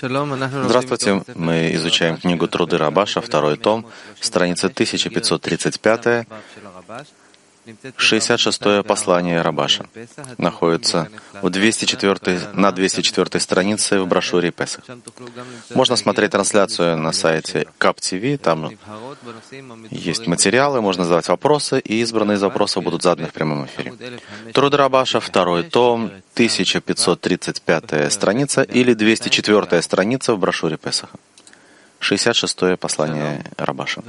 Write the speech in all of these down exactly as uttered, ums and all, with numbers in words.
Здравствуйте, мы изучаем книгу «Труды Рабаша», второй том, страница тысяча пятьсот тридцать пять, шестьдесят шестое послание Рабаша. Находится в двести четвёртой, на двести четвёртой странице в брошюре Песах. Можно смотреть трансляцию на сайте кап ти ви, там есть материалы, можно задавать вопросы, и избранные из вопросов будут заданы в прямом эфире. Труды Рабаша, второй том, тысяча пятьсот тридцать пятая страница или двести четвёртая страница в брошюре Песаха. шестьдесят шестое послание Рабаша.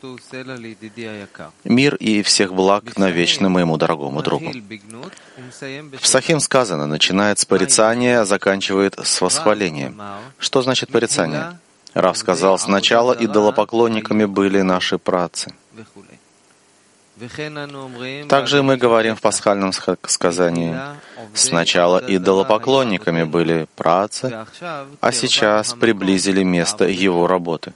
Мир и всех благ навечно моему дорогому другу. В Сахим сказано, начинает с порицания, а заканчивает с восхвалением. Что значит порицание? Рав сказал, сначала идолопоклонниками были наши праотцы. Также мы говорим в пасхальном сказании, сначала идолопоклонниками были праотцы, а сейчас приблизили место его работы.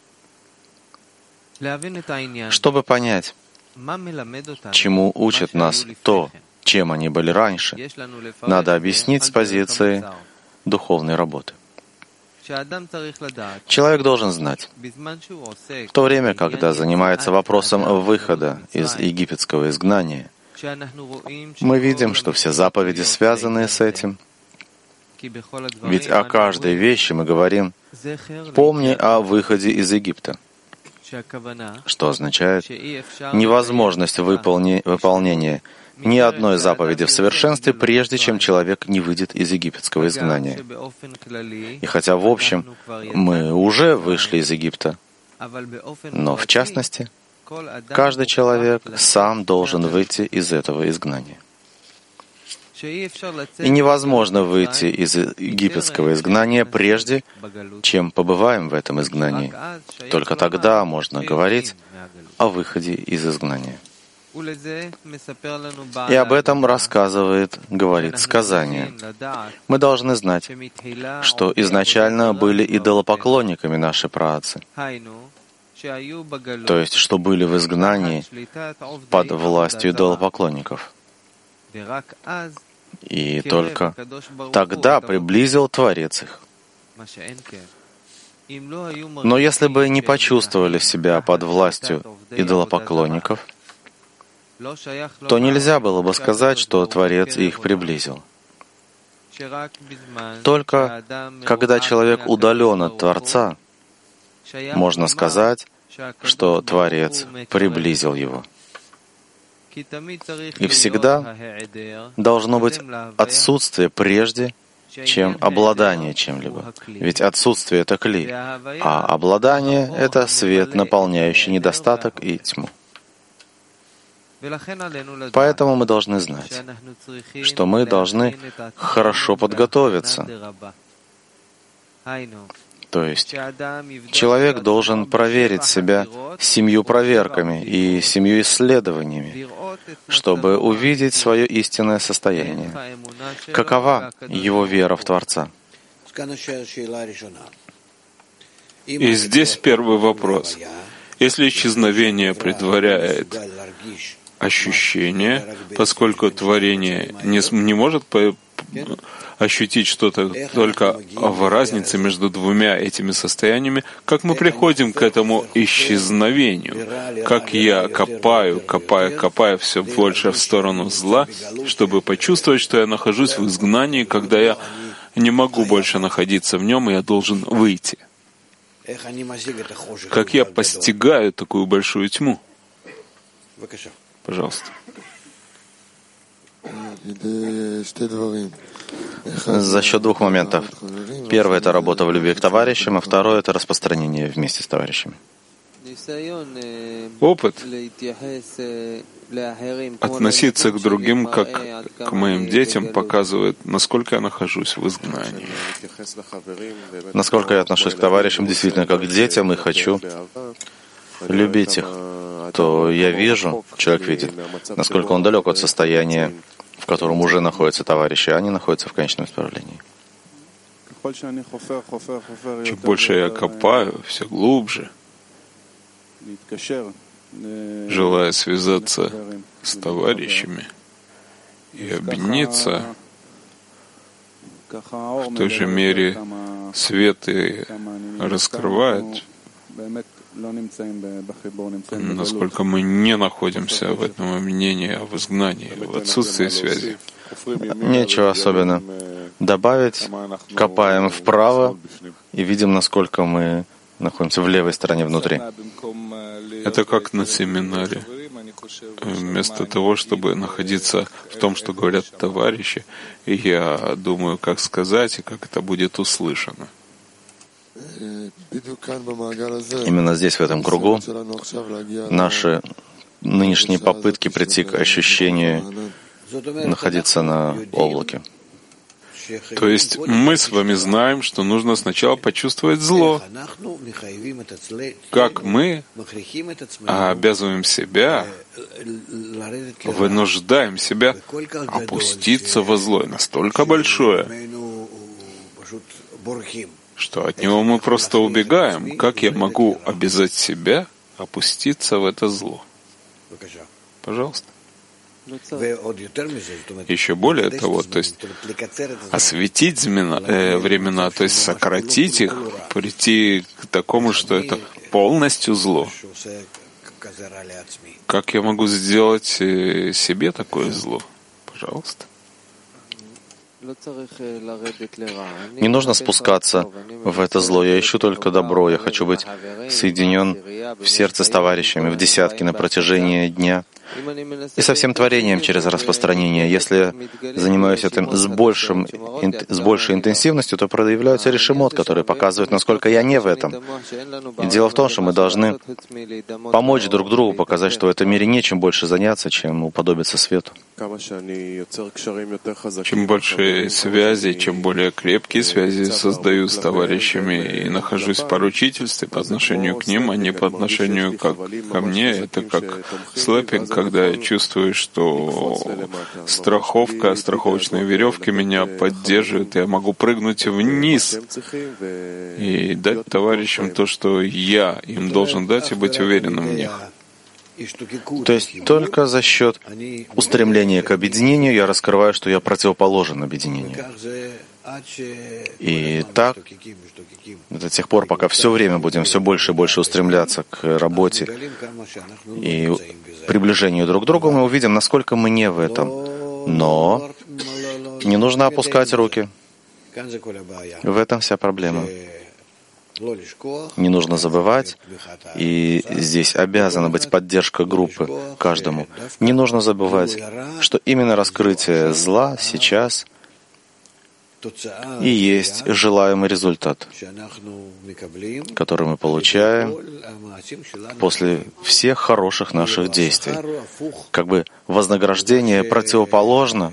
Чтобы понять, чему учит нас то, чем они были раньше, надо объяснить с позиции духовной работы. Человек должен знать, в то время, когда занимается вопросом выхода из египетского изгнания, мы видим, что все заповеди связаны с этим. Ведь о каждой вещи мы говорим «помни о выходе из Египта», что означает невозможность выполни, выполнения ни одной заповеди в совершенстве, прежде чем человек не выйдет из египетского изгнания. И хотя в общем мы уже вышли из Египта, но в частности, каждый человек сам должен выйти из этого изгнания. И невозможно выйти из египетского изгнания прежде, чем побываем в этом изгнании. Только тогда можно говорить о выходе из изгнания. И об этом рассказывает, говорит сказание. Мы должны знать, что изначально были идолопоклонниками наши праотцы, то есть, что были в изгнании под властью идолопоклонников. И только тогда приблизил Творец их. Но если бы не почувствовали себя под властью идолопоклонников, то нельзя было бы сказать, что Творец их приблизил. Только когда человек удален от Творца, можно сказать, что Творец приблизил его. И всегда должно быть отсутствие прежде, чем обладание чем-либо. Ведь отсутствие — это кли, а обладание — это свет, наполняющий недостаток и тьму. Поэтому мы должны знать, что мы должны хорошо подготовиться. То есть человек должен проверить себя семью проверками и семью исследованиями, чтобы увидеть свое истинное состояние. Какова его вера в Творца? И здесь первый вопрос. Если исчезновение предваряет ощущение, поскольку творение не, не может по, ощутить что-то только в разнице между двумя этими состояниями, как мы приходим к этому исчезновению? Как я копаю, копаю, копаю все больше в сторону зла, чтобы почувствовать, что я нахожусь в изгнании, когда я не могу больше находиться в нем, и я должен выйти. Как я постигаю такую большую тьму? Пожалуйста. За счет двух моментов. Первый — это работа в любви к товарищам, а второй — это распространение вместе с товарищами. Опыт относиться к другим, как к моим детям, показывает, насколько я нахожусь в изгнании. Насколько я отношусь к товарищам действительно как к детям и хочу любить их, то я вижу, человек видит, насколько он далек от состояния, в котором уже находятся товарищи, а они находятся в конечном исправлении. Чем больше я копаю, все глубже, желая связаться с товарищами и объединиться в той же мере свет и раскрывает, насколько мы не находимся в этом мнении, а в изгнании, в отсутствии связи. Нечего особенно добавить. Копаем вправо и видим, насколько мы находимся в левой стороне внутри. Это как на семинаре. Вместо того, чтобы находиться в том, что говорят товарищи, я думаю, как сказать и как это будет услышано. Именно здесь, в этом кругу, наши нынешние попытки прийти к ощущению находиться на облаке. То есть мы с вами знаем, что нужно сначала почувствовать зло. Как мы обязываем себя, вынуждаем себя опуститься во зло настолько большое, что от него мы просто убегаем. Как я могу обязать себя опуститься в это зло? Пожалуйста. Еще более того, то есть осветить змена, э, времена, то есть сократить их, прийти к такому, что это полностью зло. Как я могу сделать себе такое зло? Пожалуйста. Не нужно спускаться в это зло. Я ищу только добро. Я хочу быть соединен в сердце с товарищами, в десятке на протяжении дня. И со всем творением через распространение. Если я занимаюсь этим с, большим, с большей интенсивностью, то проявляются решимот, которые показывают, насколько я не в этом. И дело в том, что мы должны помочь друг другу, показать, что в этом мире нечем больше заняться, чем уподобиться свету. Чем больше связей, чем более крепкие связи создаю с товарищами и нахожусь в поручительстве по отношению к ним, а не по отношению как ко мне, это как слэппинг, когда я чувствую, что страховка, страховочные веревки меня поддерживают, и я могу прыгнуть вниз и дать товарищам то, что я им должен дать, и быть уверенным в них. То есть только за счет устремления к объединению я раскрываю, что я противоположен объединению. И так до тех пор, пока все время будем все больше и больше устремляться к работе и приближению друг к другу, мы увидим, насколько мы не в этом. Но не нужно опускать руки. В этом вся проблема. Не нужно забывать, и здесь обязана быть поддержка группы каждому. Не нужно забывать, что именно раскрытие зла сейчас и есть желаемый результат, который мы получаем после всех хороших наших действий. Как бы вознаграждение противоположно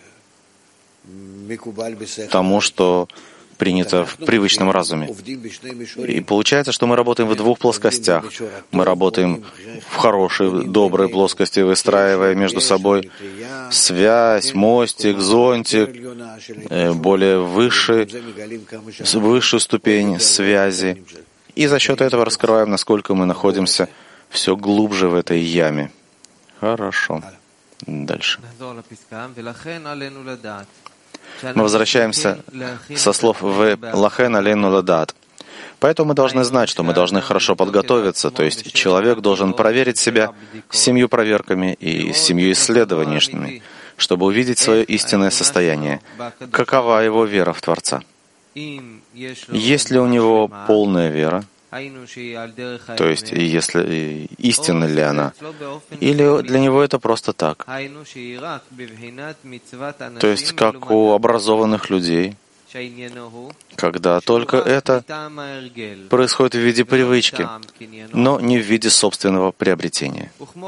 тому, что принято в привычном разуме. И получается, что мы работаем в двух плоскостях. Мы работаем в хорошей, доброй плоскости, выстраивая между собой связь, мостик, зонтик, более высший, высшую ступень связи. И за счет этого раскрываем, насколько мы находимся все глубже в этой яме. Хорошо. Дальше. Мы возвращаемся со слов «в лахен алейну ладат». Поэтому мы должны знать, что мы должны хорошо подготовиться, то есть человек должен проверить себя с семью проверками и с семью исследованиями, чтобы увидеть свое истинное состояние. Какова его вера в Творца? Есть ли у него полная вера? То есть, если истинна ли она? Или для него это просто так? То есть, как у образованных людей, когда только это происходит в виде привычки, но не в виде собственного приобретения.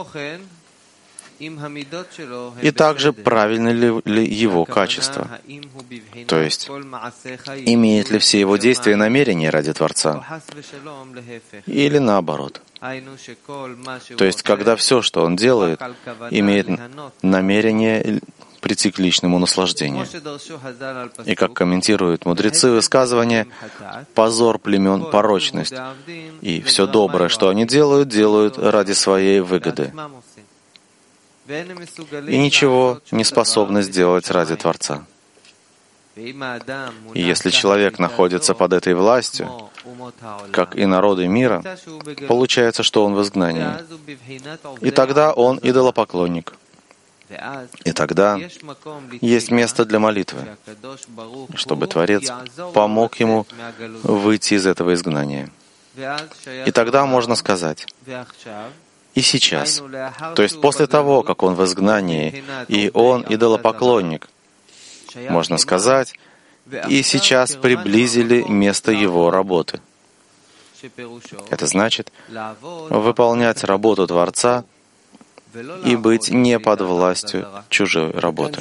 И также правильно ли, ли его качество, то есть имеет ли все его действия намерение ради Творца, или наоборот. То есть когда все, что он делает, имеет намерение прийти к личному наслаждению. И как комментируют мудрецы высказывания, позор племен — порочность, и все доброе, что они делают, делают ради своей выгоды. И ничего не способны сделать ради Творца. И если человек находится под этой властью, как и народы мира, получается, что он в изгнании. И тогда он идолопоклонник. И тогда есть место для молитвы, чтобы Творец помог ему выйти из этого изгнания. И тогда можно сказать: и сейчас, то есть после того, как он в изгнании, и он идолопоклонник, можно сказать, и сейчас приблизили место его работы. Это значит выполнять работу Творца и быть не под властью чужой работы.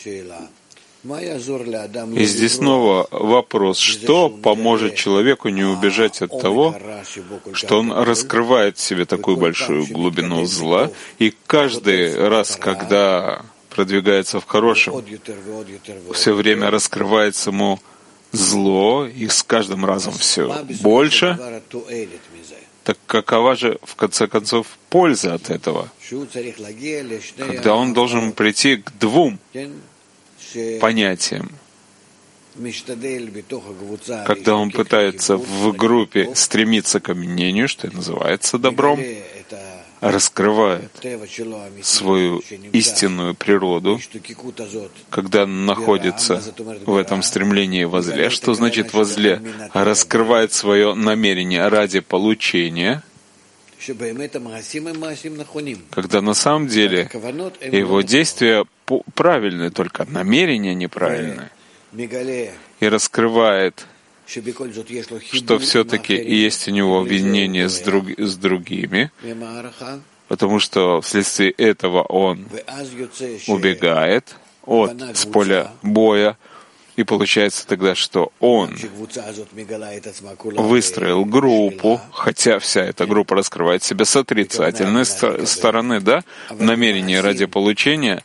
И здесь снова вопрос, что поможет человеку не убежать от того, что он раскрывает в себе такую большую глубину зла, и каждый раз, когда продвигается в хорошем, все время раскрывается ему зло, и с каждым разом все больше. Так какова же, в конце концов, польза от этого? Когда он должен прийти к двум понятиям. Когда он пытается в группе стремиться к объединению, что и называется добром, раскрывает свою истинную природу, когда находится в этом стремлении во зле. Что значит во зле? Раскрывает свое намерение ради получения, когда на самом деле его действия правильные, только намерения неправильные, и раскрывает, что все-таки есть у него объединение с, друг, с другими, потому что вследствие этого он убегает от с поля боя, и получается тогда, что он выстроил группу, хотя вся эта группа раскрывает себя с отрицательной стороны, да, в намерении ради получения,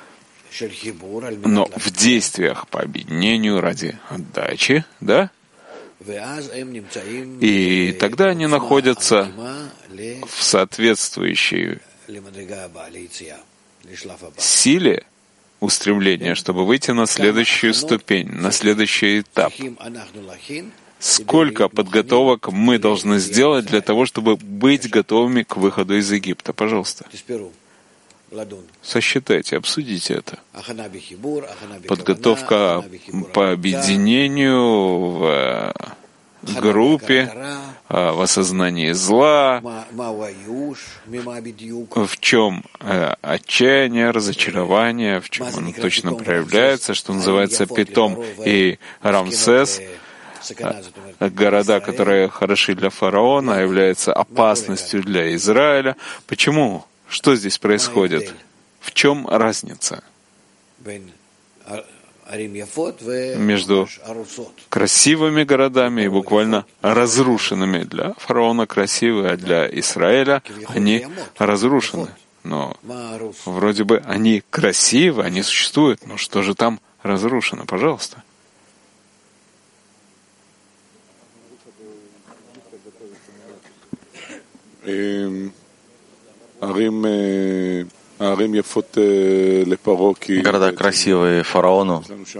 но в действиях по объединению ради отдачи, да, и тогда они находятся в соответствующей силе устремления, чтобы выйти на следующую ступень, на следующий этап. Сколько подготовок мы должны сделать для того, чтобы быть готовыми к выходу из Египта? Пожалуйста. Сосчитайте, обсудите это. Подготовка по объединению в группе, в осознании зла, в чем отчаяние, разочарование, в чем оно точно проявляется, что называется Питом и Рамсес, города, которые хороши для фараона, являются опасностью для Израиля. Почему? Что здесь происходит? В чем разница между красивыми городами и буквально разрушенными? Для фараона красивые, а для Израиля они разрушены. Но вроде бы они красивы, они существуют, но что же там разрушено? Пожалуйста. Города красивые фараону.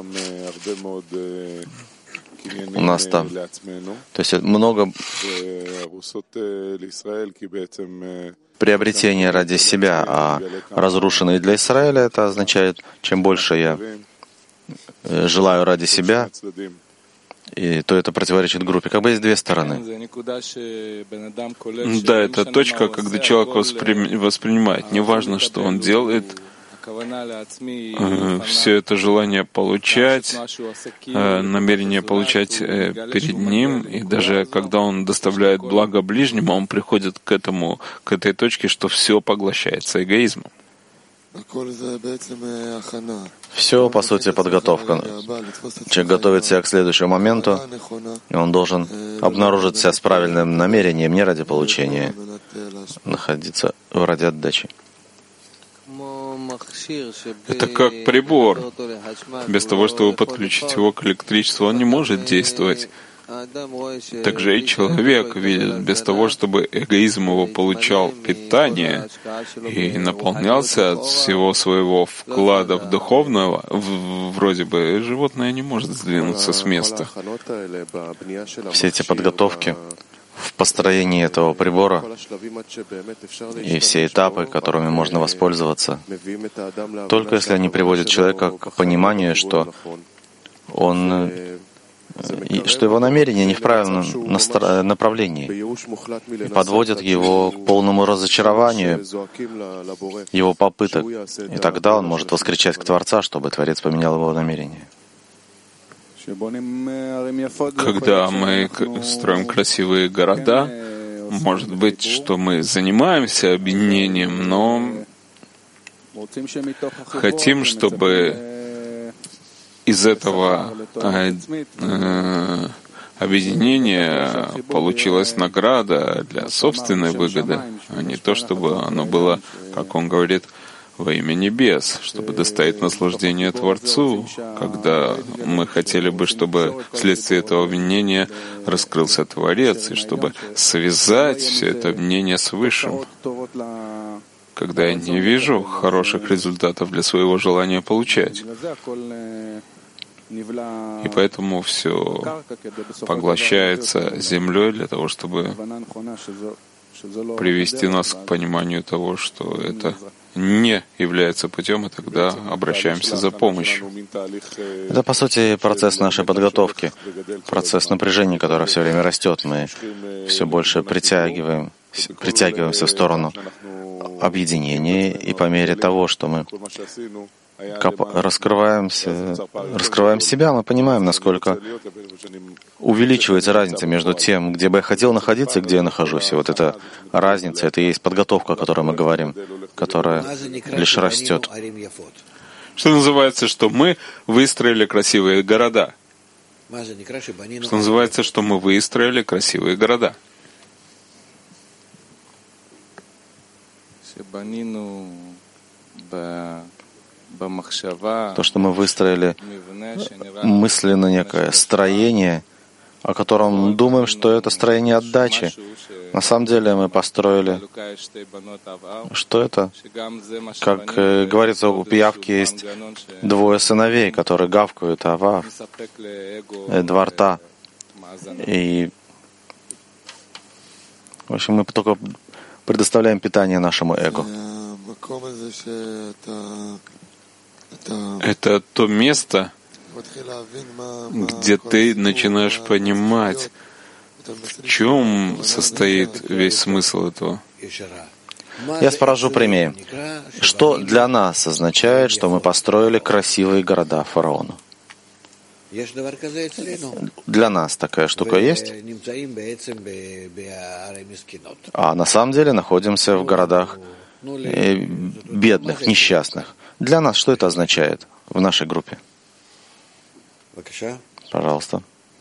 У нас там, то есть много приобретения ради себя, а разрушенные для Израиля, это означает, чем больше я желаю ради себя, и то это противоречит группе. Как бы есть две стороны. Да, это точка, когда человек воспри... воспринимает. Неважно, что он делает, все это желание получать, намерение получать перед ним, и даже когда он доставляет благо ближнему, он приходит к этому, к этой точке, что все поглощается эгоизмом. Все, по сути, подготовка. Человек готовит себя к следующему моменту, и он должен обнаружить себя с правильным намерением, не ради получения, находиться ради отдачи. Это как прибор. Без того, чтобы подключить его к электричеству, он не может действовать. Также и человек видит, без того, чтобы эгоизм его получал питание и наполнялся от всего своего вклада в духовного, в, вроде бы животное не может сдвинуться с места. Все эти подготовки в построении этого прибора и все этапы, которыми можно воспользоваться, только если они приводят человека к пониманию, что он, что его намерение не в правильном направлении, и подводят его к полному разочарованию его попыток, и тогда он может воскричать к Творца, чтобы Творец поменял его намерение. Когда мы строим красивые города, может быть, что мы занимаемся объединением, но хотим, чтобы из этого объединения получилась награда для собственной выгоды, а не то, чтобы оно было, как он говорит, во имя небес, чтобы доставить наслаждение Творцу, когда мы хотели бы, чтобы вследствие этого обвинения раскрылся Творец, и чтобы связать все это обвинение с Высшим. Когда я не вижу хороших результатов для своего желания получать. И поэтому все поглощается землей для того, чтобы привести нас к пониманию того, что это не является путем, и тогда обращаемся за помощью. Это, по сути, процесс нашей подготовки, процесс напряжения, который все время растет. Мы все больше притягиваем, притягиваемся в сторону объединения, и по мере того, что мы раскрываемся, раскрываем себя, мы понимаем, насколько увеличивается разница между тем, где бы я хотел находиться и где я нахожусь. И вот эта разница, это и есть подготовка, о которой мы говорим, которая лишь растет. Что называется, что мы выстроили красивые города? Что называется, что мы выстроили красивые города? То, что мы выстроили мысленно некое строение, о котором думаем, что это строение отдачи. На самом деле мы построили, что это? Как э, говорится, у пиявки есть двое сыновей, которые гавкают, ава, э, два рта. И, в общем, мы только предоставляем питание нашему эго. Это то место, где ты начинаешь понимать, в чем состоит весь смысл этого. Я спрашиваю прямее. Что для нас означает, что мы построили красивые города фараону? Для нас такая штука есть. А на самом деле находимся в городах бедных, несчастных. Для нас что это означает в нашей группе? Пожалуйста.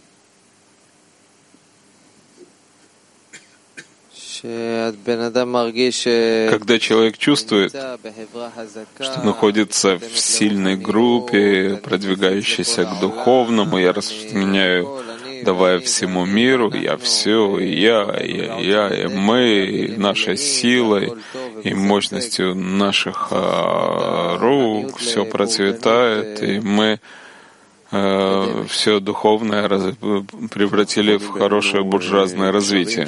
Когда человек чувствует, что находится в сильной группе, продвигающейся к духовному, я распространяю, давая всему миру, я все, и я, и я, и я, и мы, и нашей силой, и мощностью наших а, рук, все процветает, и мы а, все духовное раз, превратили в хорошее буржуазное развитие.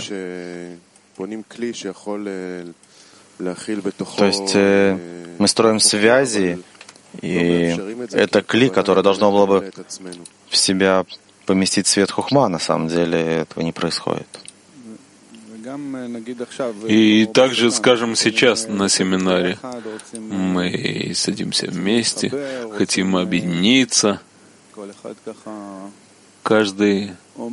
То есть э, мы строим связи, и это кли, которое должно было бы в себя поместить свет хухма, на самом деле этого не происходит. И также, скажем, сейчас на семинаре мы садимся вместе, хотим объединиться. Каждый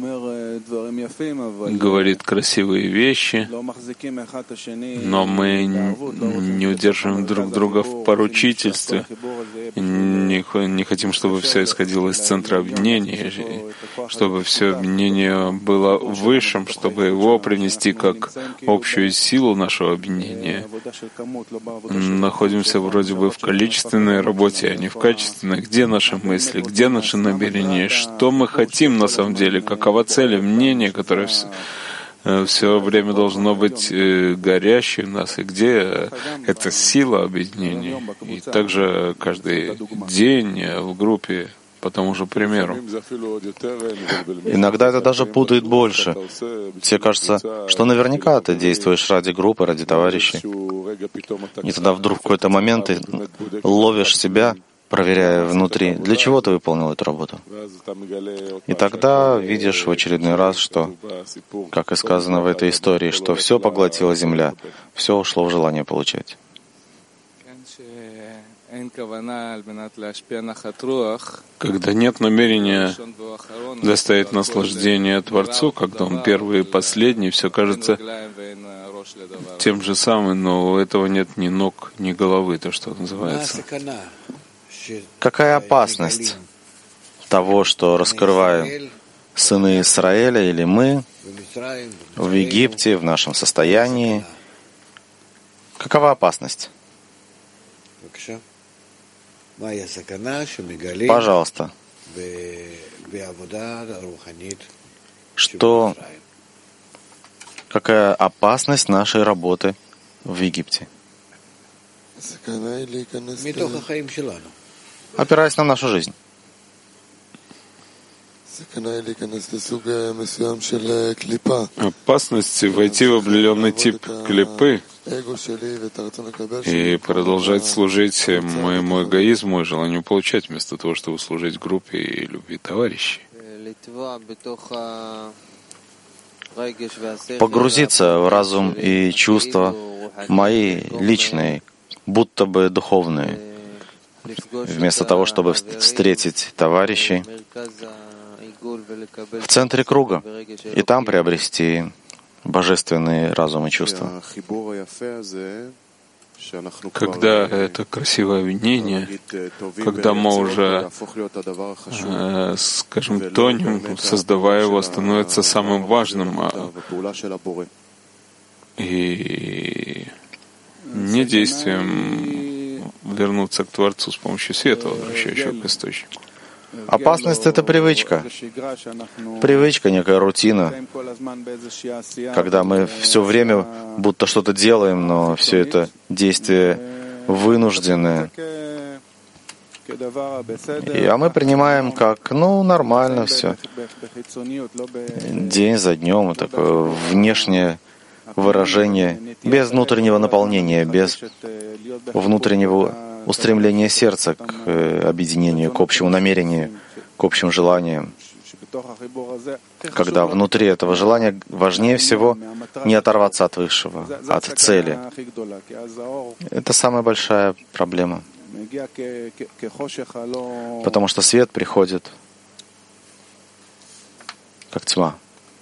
говорит красивые вещи, но мы не удерживаем друг друга в поручительстве, не, не хотим, чтобы все исходило из центра объединения. чтобы все объединение было высшим, чтобы его принести как общую силу нашего объединения. Находимся вроде бы в количественной работе, а не в качественной. Где наши мысли, где наши намерения, что мы хотим на самом деле, какова цель, мнение, которое все, все время должно быть горящей в нас, и где эта сила объединения. И также каждый день в группе по тому же примеру. Иногда это даже путает больше. Тебе кажется, что наверняка ты действуешь ради группы, ради товарищей. И тогда вдруг в какой-то момент ты ловишь себя, проверяя внутри, для чего ты выполнил эту работу. И тогда видишь в очередной раз, что, как и сказано в этой истории, что все поглотила земля, все ушло в желание получать. Когда нет намерения доставить наслаждение Творцу, когда он первый и последний, все кажется тем же самым, но у этого нет ни ног, ни головы, то, что называется. Какая опасность того, что раскрываем сыны Израиля или мы в Египте, в нашем состоянии? Какова опасность? Пожалуйста. Что, какая опасность нашей работы в Египте? Опираясь на нашу жизнь. Опасность войти в определенный тип клипы и продолжать служить моему эгоизму и желанию получать, вместо того, чтобы служить группе и любви товарищей. Погрузиться в разум и чувства мои личные, будто бы духовные, вместо того, чтобы встретить товарищей в центре круга и там приобрести божественные разум и чувства. Когда это красивое объединение, когда мы уже, э, скажем, тонем, создавая его, становится самым важным, и не действием вернуться к Творцу с помощью света, возвращающего к источнику. Опасность — это привычка. Привычка, некая рутина, когда мы все время будто что-то делаем, но все это действие вынужденное. И, а мы принимаем как, ну, нормально все. День за днем, такое внешнее выражение, без внутреннего наполнения, без внутреннего устремления сердца к объединению, к общему намерению, к общим желаниям. Когда внутри этого желания важнее всего не оторваться от высшего, от цели. Это самая большая проблема. Потому что свет приходит как тьма.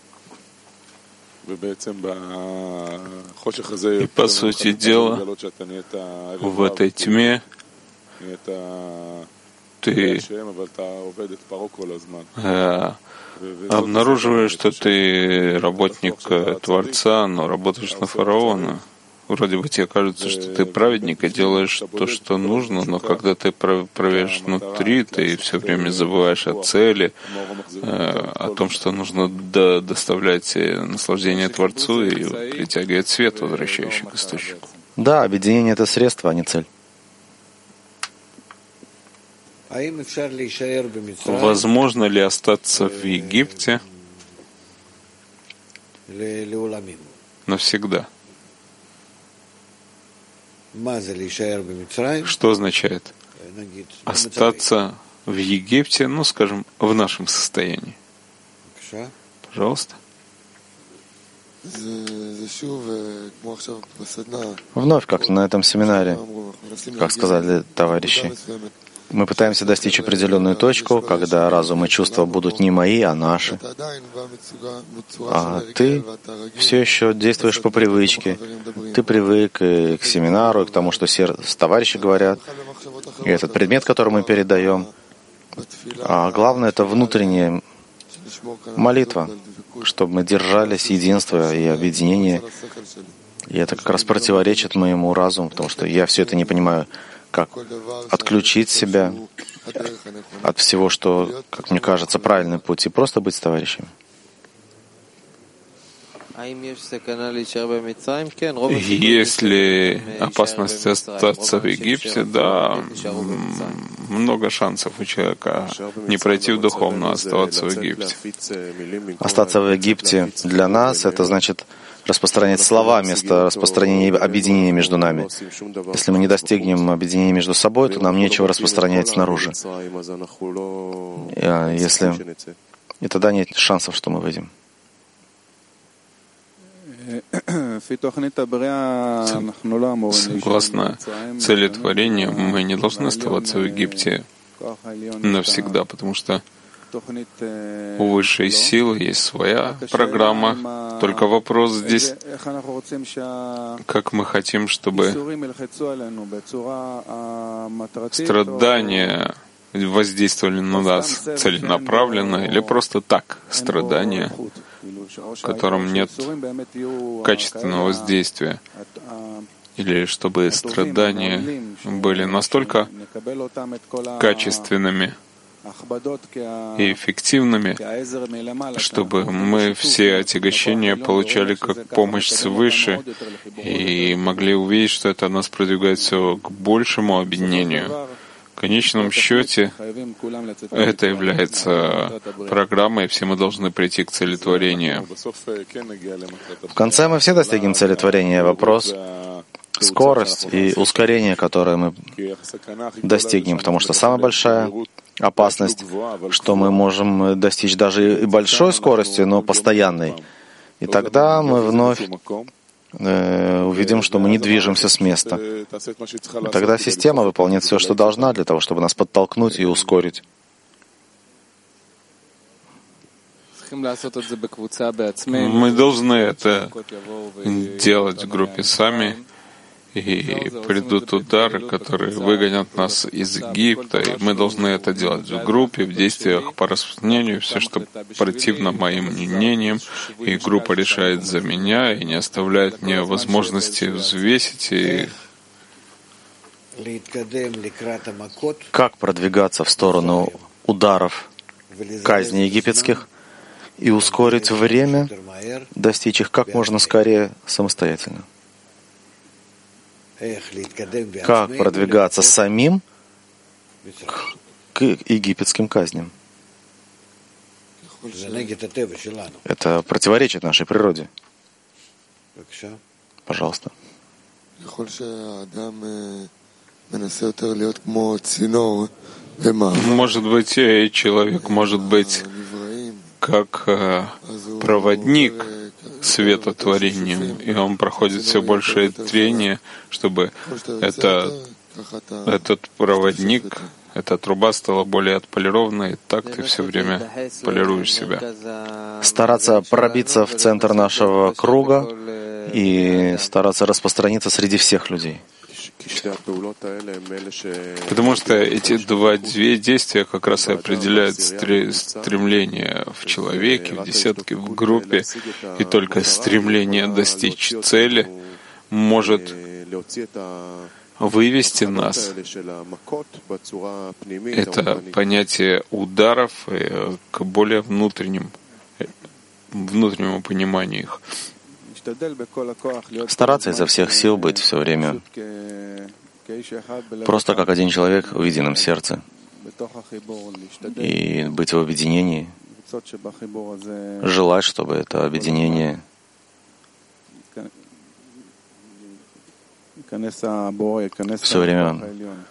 И по сути дела, в этой тьме ты э, обнаруживаешь, что ты работник Творца, но работаешь на фараона. Вроде бы тебе кажется, что ты праведник и делаешь то, что нужно, но когда ты проверяешь внутри, ты все время забываешь о цели, о том, что нужно доставлять наслаждение Творцу и притягивать свет, возвращающий к источнику. Да, объединение — это средство, а не цель. Возможно ли остаться в Египте навсегда? Что означает остаться в Египте, ну, скажем, в нашем состоянии? Пожалуйста. Вновь, как на этом семинаре, как сказали товарищи, мы пытаемся достичь определенную точку, когда разум и чувства будут не мои, а наши. А ты все еще действуешь по привычке. Ты привык и к семинару, и к тому, что товарищи говорят, и этот предмет, который мы передаем. А главное — это внутреннее молитва, чтобы мы держались единства и объединения. И это как раз противоречит моему разуму, потому что я все это не понимаю, как отключить себя от всего, что, как мне кажется, правильный путь, и просто быть с товарищами. Есть ли опасность остаться в Египте? Да, много шансов у человека не пройти в духовную, а оставаться в Египте. Остаться в Египте для нас — это значит распространять слова вместо распространения объединения между нами. Если мы не достигнем объединения между собой, то нам нечего распространять снаружи. Если... И тогда нет шансов, что мы выйдем. Согласно цели творения, мы не должны оставаться в Египте навсегда, потому что у высшей силы есть своя программа. Только вопрос здесь, как мы хотим, чтобы страдания воздействовали на нас целенаправленно или просто так, страдания, в котором нет качественного воздействия, или чтобы страдания были настолько качественными и эффективными, чтобы мы все отягощения получали как помощь свыше и могли увидеть, что это нас продвигает все к большему объединению. В конечном счете это является программой, и все мы должны прийти к цели творения. В конце мы все достигнем цели творения. Вопрос — скорость и ускорение, которое мы достигнем, потому что самая большая опасность, что мы можем достичь даже и большой скорости, но постоянной. И тогда мы вновь э, увидим, что мы не движемся с места. И тогда система выполнит все, что должна, для того, чтобы нас подтолкнуть и ускорить. Мы должны это делать в группе сами, и придут удары, которые выгонят нас из Египта, и мы должны это делать в группе, в действиях по распространению, все, что противно моим мнениям, и группа решает за меня и не оставляет мне возможности взвесить и как продвигаться в сторону ударов, казни египетских, и ускорить время, достичь их как можно скорее самостоятельно. Как продвигаться самим к, к египетским казням. Это противоречит нашей природе. Пожалуйста. Может быть, человек может быть как проводник светотворением, и он проходит все большее трение, чтобы это, этот проводник, эта труба стала более отполированной, и так ты все время полируешь себя. Стараться пробиться в центр нашего круга и стараться распространиться среди всех людей. Потому что эти два две действия как раз и определяют стремление в человеке, в десятке, в группе, и только стремление достичь цели может вывести нас. Это понятие ударов к более внутренним, внутреннему пониманию их. Стараться изо всех сил быть все время просто как один человек в едином сердце и быть в объединении, желать, чтобы это объединение все время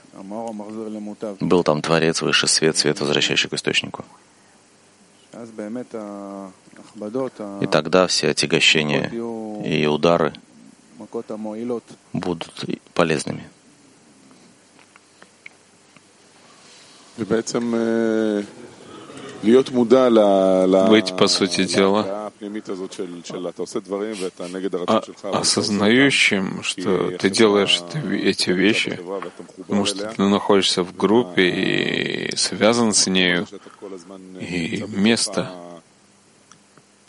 был там Творец, Высший Свет, Свет, возвращающий к Источнику. И тогда все отягощения и удары будут полезными. Быть, по сути дела, осознающим, что ты делаешь эти вещи, потому что ты находишься в группе и связан с нею, и место,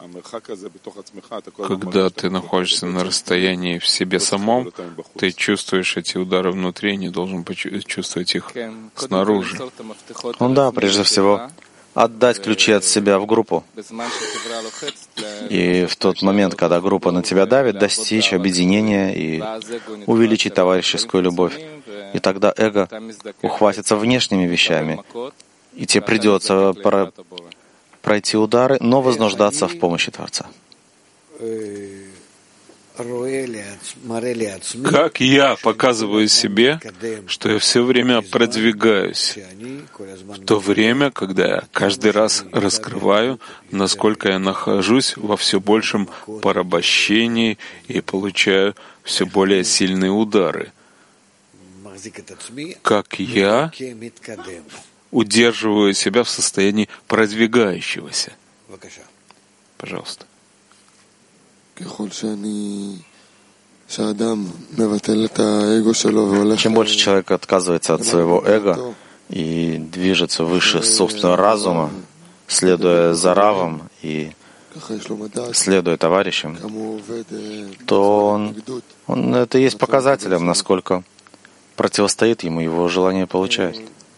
Когда ты находишься на расстоянии в себе самом, ты чувствуешь эти удары внутри, не должен почувствовать их снаружи. Ну да, прежде всего, отдать ключи от себя в группу. И в тот момент, когда группа на тебя давит, достичь объединения и увеличить товарищескую любовь. И тогда эго ухватится внешними вещами, и тебе придется про... пройти удары, но вознуждаться в помощи Творца. Как я показываю себе, что я все время продвигаюсь, в то время, когда я каждый раз раскрываю, насколько я нахожусь во все большем порабощении и получаю все более сильные удары. Как я удерживаю себя в состоянии продвигающегося. Пожалуйста. Чем больше человек отказывается от своего эго и движется выше собственного разума, следуя за Равом и следуя товарищам, то он, он это и есть показателем, насколько противостоит ему его желание получать.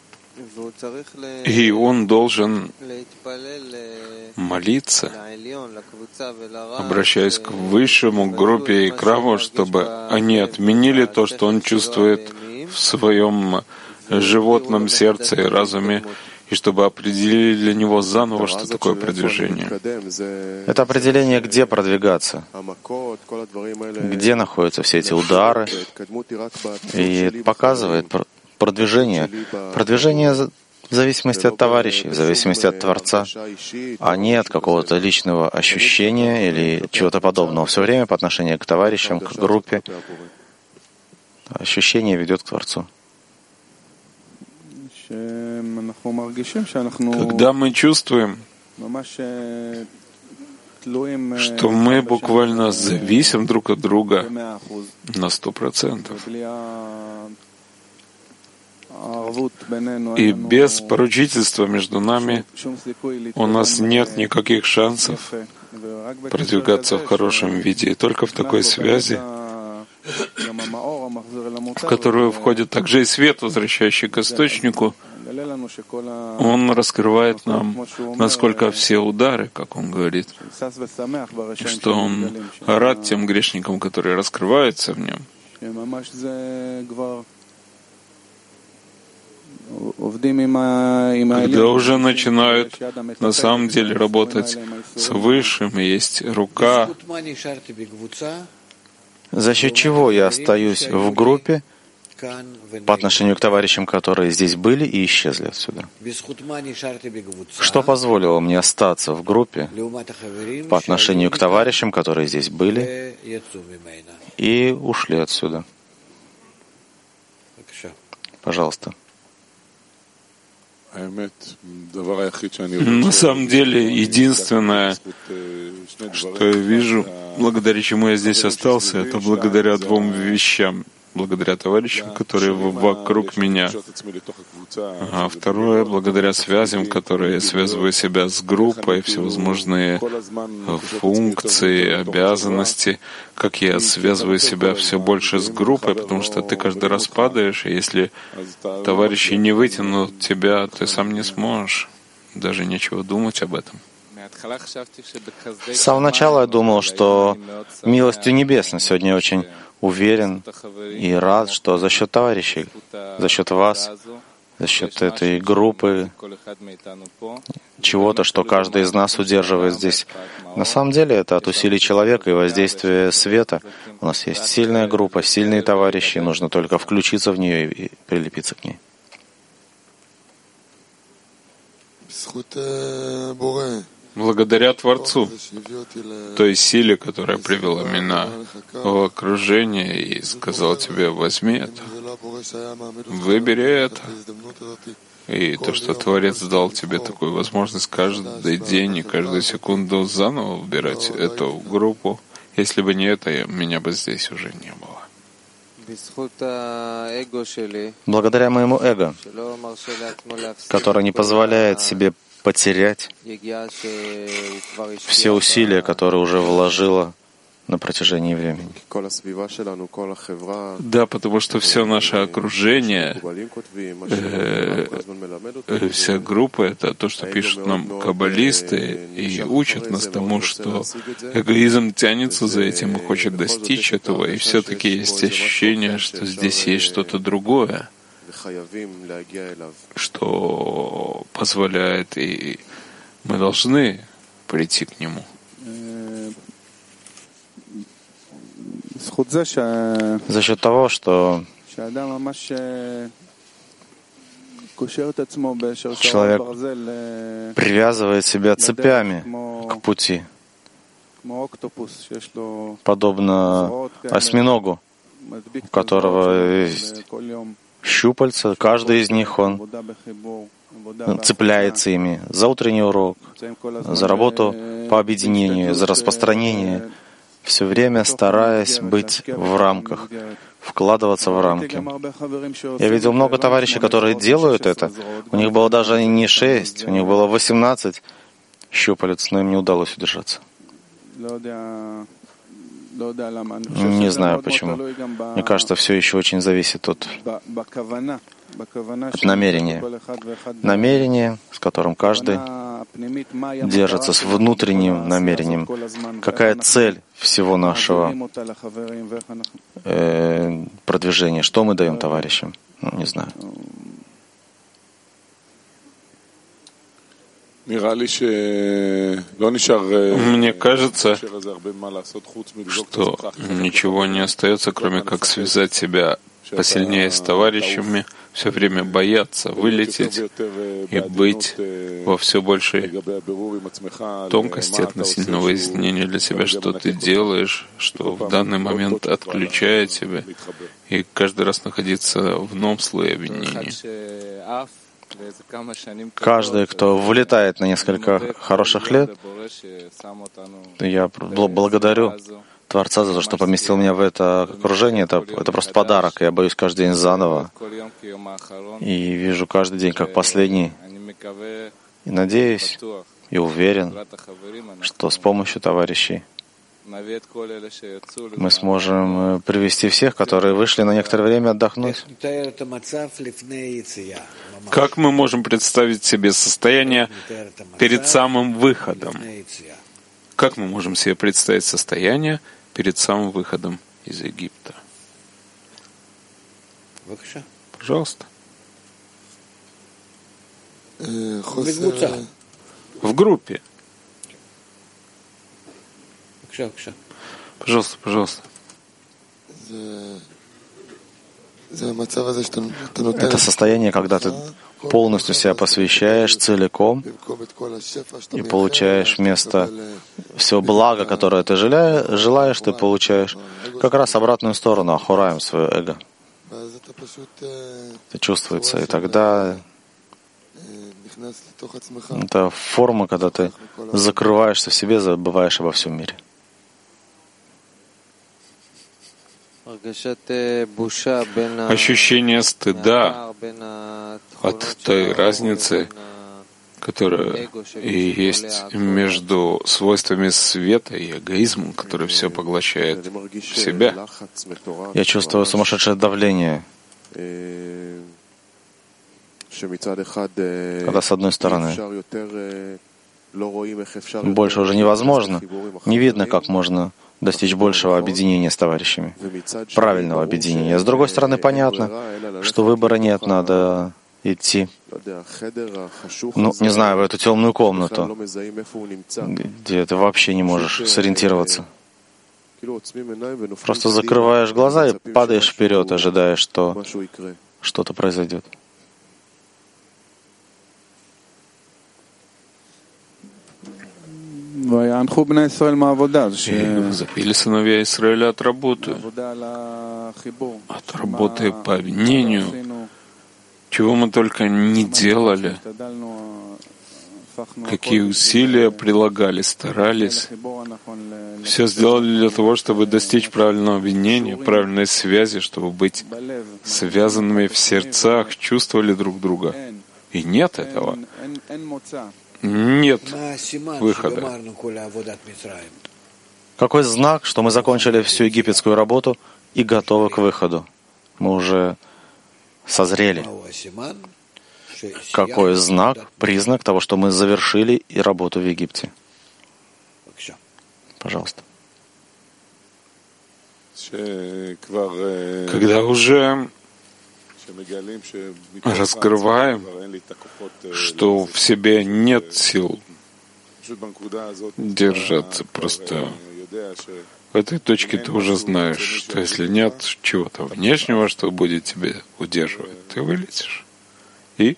И он должен молиться, обращаясь к высшему группе и к Раву, чтобы они отменили то, что он чувствует в своем животном сердце и разуме, и чтобы определили для него заново, что такое продвижение. Это определение, где продвигаться, где находятся все эти удары, и это показывает продвижение. Продвижение в зависимости от товарищей, в зависимости от Творца, а не от какого-то личного ощущения или чего-то подобного. Все время по отношению к товарищам, к группе, ощущение ведет к Творцу. Когда мы чувствуем, что мы буквально зависим друг от друга на сто процентов, и без поручительства между нами у нас нет никаких шансов продвигаться в хорошем виде. И только в такой связи, в которую входит также и свет, возвращающий к источнику, он раскрывает нам, насколько все удары, как он говорит, что он рад тем грешникам, которые раскрываются в нем. Когда уже начинают на самом деле работать с Высшим, и есть рука. За счет чего я остаюсь в группе по отношению к товарищам, которые здесь были и исчезли отсюда? Что позволило мне остаться в группе по отношению к товарищам, которые здесь были и ушли отсюда? Пожалуйста. На самом деле, единственное, что я вижу, благодаря чему я здесь остался, это благодаря двум вещам. Благодаря товарищам, которые вокруг меня. А второе, благодаря связям, которые связываю себя с группой, всевозможные функции, обязанности, как я связываю себя все больше с группой, потому что ты каждый раз падаешь, и если товарищи не вытянут тебя, ты сам не сможешь даже нечего думать об этом. С самого начала я думал, что милостью небесной сегодня я очень уверен и рад, что за счет товарищей, за счет вас, за счет этой группы, чего-то, что каждый из нас удерживает здесь. На самом деле это от усилий человека и воздействия света. У нас есть сильная группа, сильные товарищи, нужно только включиться в нее и прилепиться к ней. Благодаря Творцу, той силе, которая привела меня в окружение и сказала тебе: возьми это, выбери это. И то, что Творец дал тебе такую возможность каждый день и каждую секунду заново выбирать эту группу, если бы не это, меня бы здесь уже не было. Благодаря моему эго, которое не позволяет себе потерять все усилия, которые уже вложила на протяжении времени. Да, потому что все наше окружение, э, вся группа, это то, что пишут нам каббалисты, и учат нас тому, что эгоизм тянется за этим и хочет достичь этого, и все-таки есть ощущение, что здесь есть что-то другое, что позволяет, и мы должны прийти к нему. За счет того, что человек привязывает себя цепями к пути, подобно осьминогу, у которого есть щупальца, каждый из них он цепляется ими за утренний урок, за работу по объединению, за распространение, все время стараясь быть в рамках, вкладываться в рамки. Я видел много товарищей, которые делают это. У них было даже не шесть, у них было восемнадцать щупалец, но им не удалось удержаться. Не знаю почему. Мне кажется, все еще очень зависит от, от намерения. Намерение, с которым каждый держится, с внутренним намерением. Какая цель всего нашего э, продвижения? Что мы даем товарищам? Ну, не знаю. Мне кажется, что ничего не остается, кроме как связать себя посильнее с товарищами, все время бояться вылететь и быть во все большей тонкости относительно выяснения для себя, что ты делаешь, что в данный момент отключает тебя, и каждый раз находиться в новом слое объединения. Каждый, кто вылетает на несколько хороших лет, я благодарю Творца за то, что поместил меня в это окружение. Это, это просто подарок. Я боюсь каждый день заново. И вижу каждый день как последний. И надеюсь, и уверен, что с помощью товарищей мы сможем привести всех, которые вышли на некоторое время отдохнуть. Как мы можем представить себе состояние перед самым выходом? Как мы можем себе представить состояние перед самым выходом из Египта? Пожалуйста. В группе. Пожалуйста, пожалуйста. Это состояние, когда ты полностью себя посвящаешь целиком и получаешь вместо всего блага, которое ты желаешь, ты получаешь как раз обратную сторону, ахураем свое эго. Это чувствуется, и тогда это форма, когда ты закрываешься в себе, забываешь обо всем мире. Ощущение стыда от той разницы, которая и есть между свойствами света и эгоизмом, который все поглощает в себя. Я чувствую сумасшедшее давление, когда, с одной стороны, больше уже невозможно, не видно, как можно достичь большего объединения с товарищами, правильного объединения. С другой стороны, понятно, что выбора нет, надо идти, ну, не знаю, в эту темную комнату, где ты вообще не можешь сориентироваться. Просто закрываешь глаза и падаешь вперед, ожидая, что что-то произойдет. И запили сыновья Израиля от работы, от работы по объединению, чего мы только не делали, какие усилия прилагали, старались. Все сделали для того, чтобы достичь правильного объединения, правильной связи, чтобы быть связанными в сердцах, чувствовали друг друга. И нет этого. нет выхода. Какой знак, что мы закончили всю египетскую работу и готовы к выходу? Мы уже созрели. Какой знак, признак того, что мы завершили и работу в Египте? Пожалуйста. Когда уже раскрываем, что в себе нет сил держаться, просто в этой точке ты уже знаешь, что если нет чего-то внешнего, что будет тебя удерживать, ты вылетишь. И?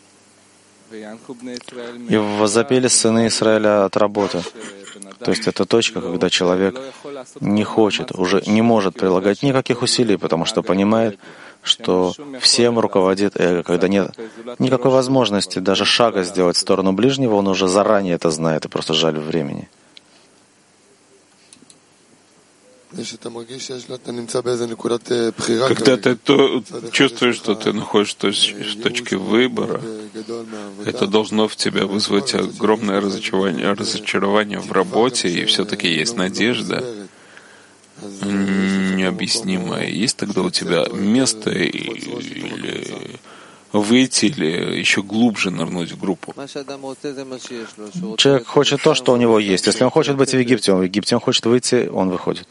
И возопили сыны Израиля от работы. То есть это точка, когда человек не хочет, уже не может прилагать никаких усилий, потому что понимает, что всем руководит эго. Когда нет никакой возможности даже шага сделать в сторону ближнего, он уже заранее это знает, и просто жаль времени. Когда ты то, чувствуешь, что ты находишься в точке выбора, это должно в тебя вызвать огромное разочарование, разочарование в работе, и все-таки есть надежда необъяснимая. Есть тогда у тебя место или выйти, или еще глубже нырнуть в группу? Человек хочет то, что у него есть. Если он хочет быть в Египте, он в Египте, он хочет выйти, он выходит.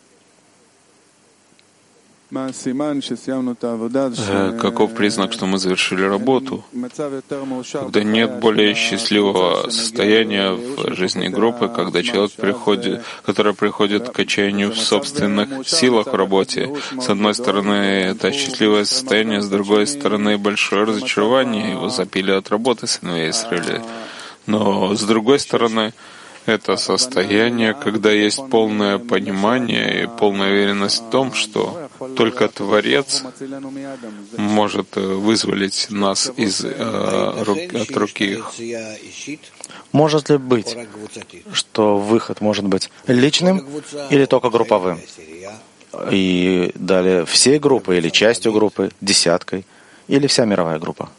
Каков признак, что мы завершили работу? Когда нет более счастливого состояния в жизни группы, когда человек приходит, который приходит к отчаянию в собственных силах в работе. С одной стороны, это счастливое состояние, с другой стороны, большое разочарование. Его запили от работы сыновей Израиля. Но с другой стороны, это состояние, когда есть полное понимание и полная уверенность в том, что только Творец может вызволить нас из, э, рук, от руки их. Может ли быть, что выход может быть личным или только групповым? И далее всей группой или частью группы, десяткой, или вся мировая группа?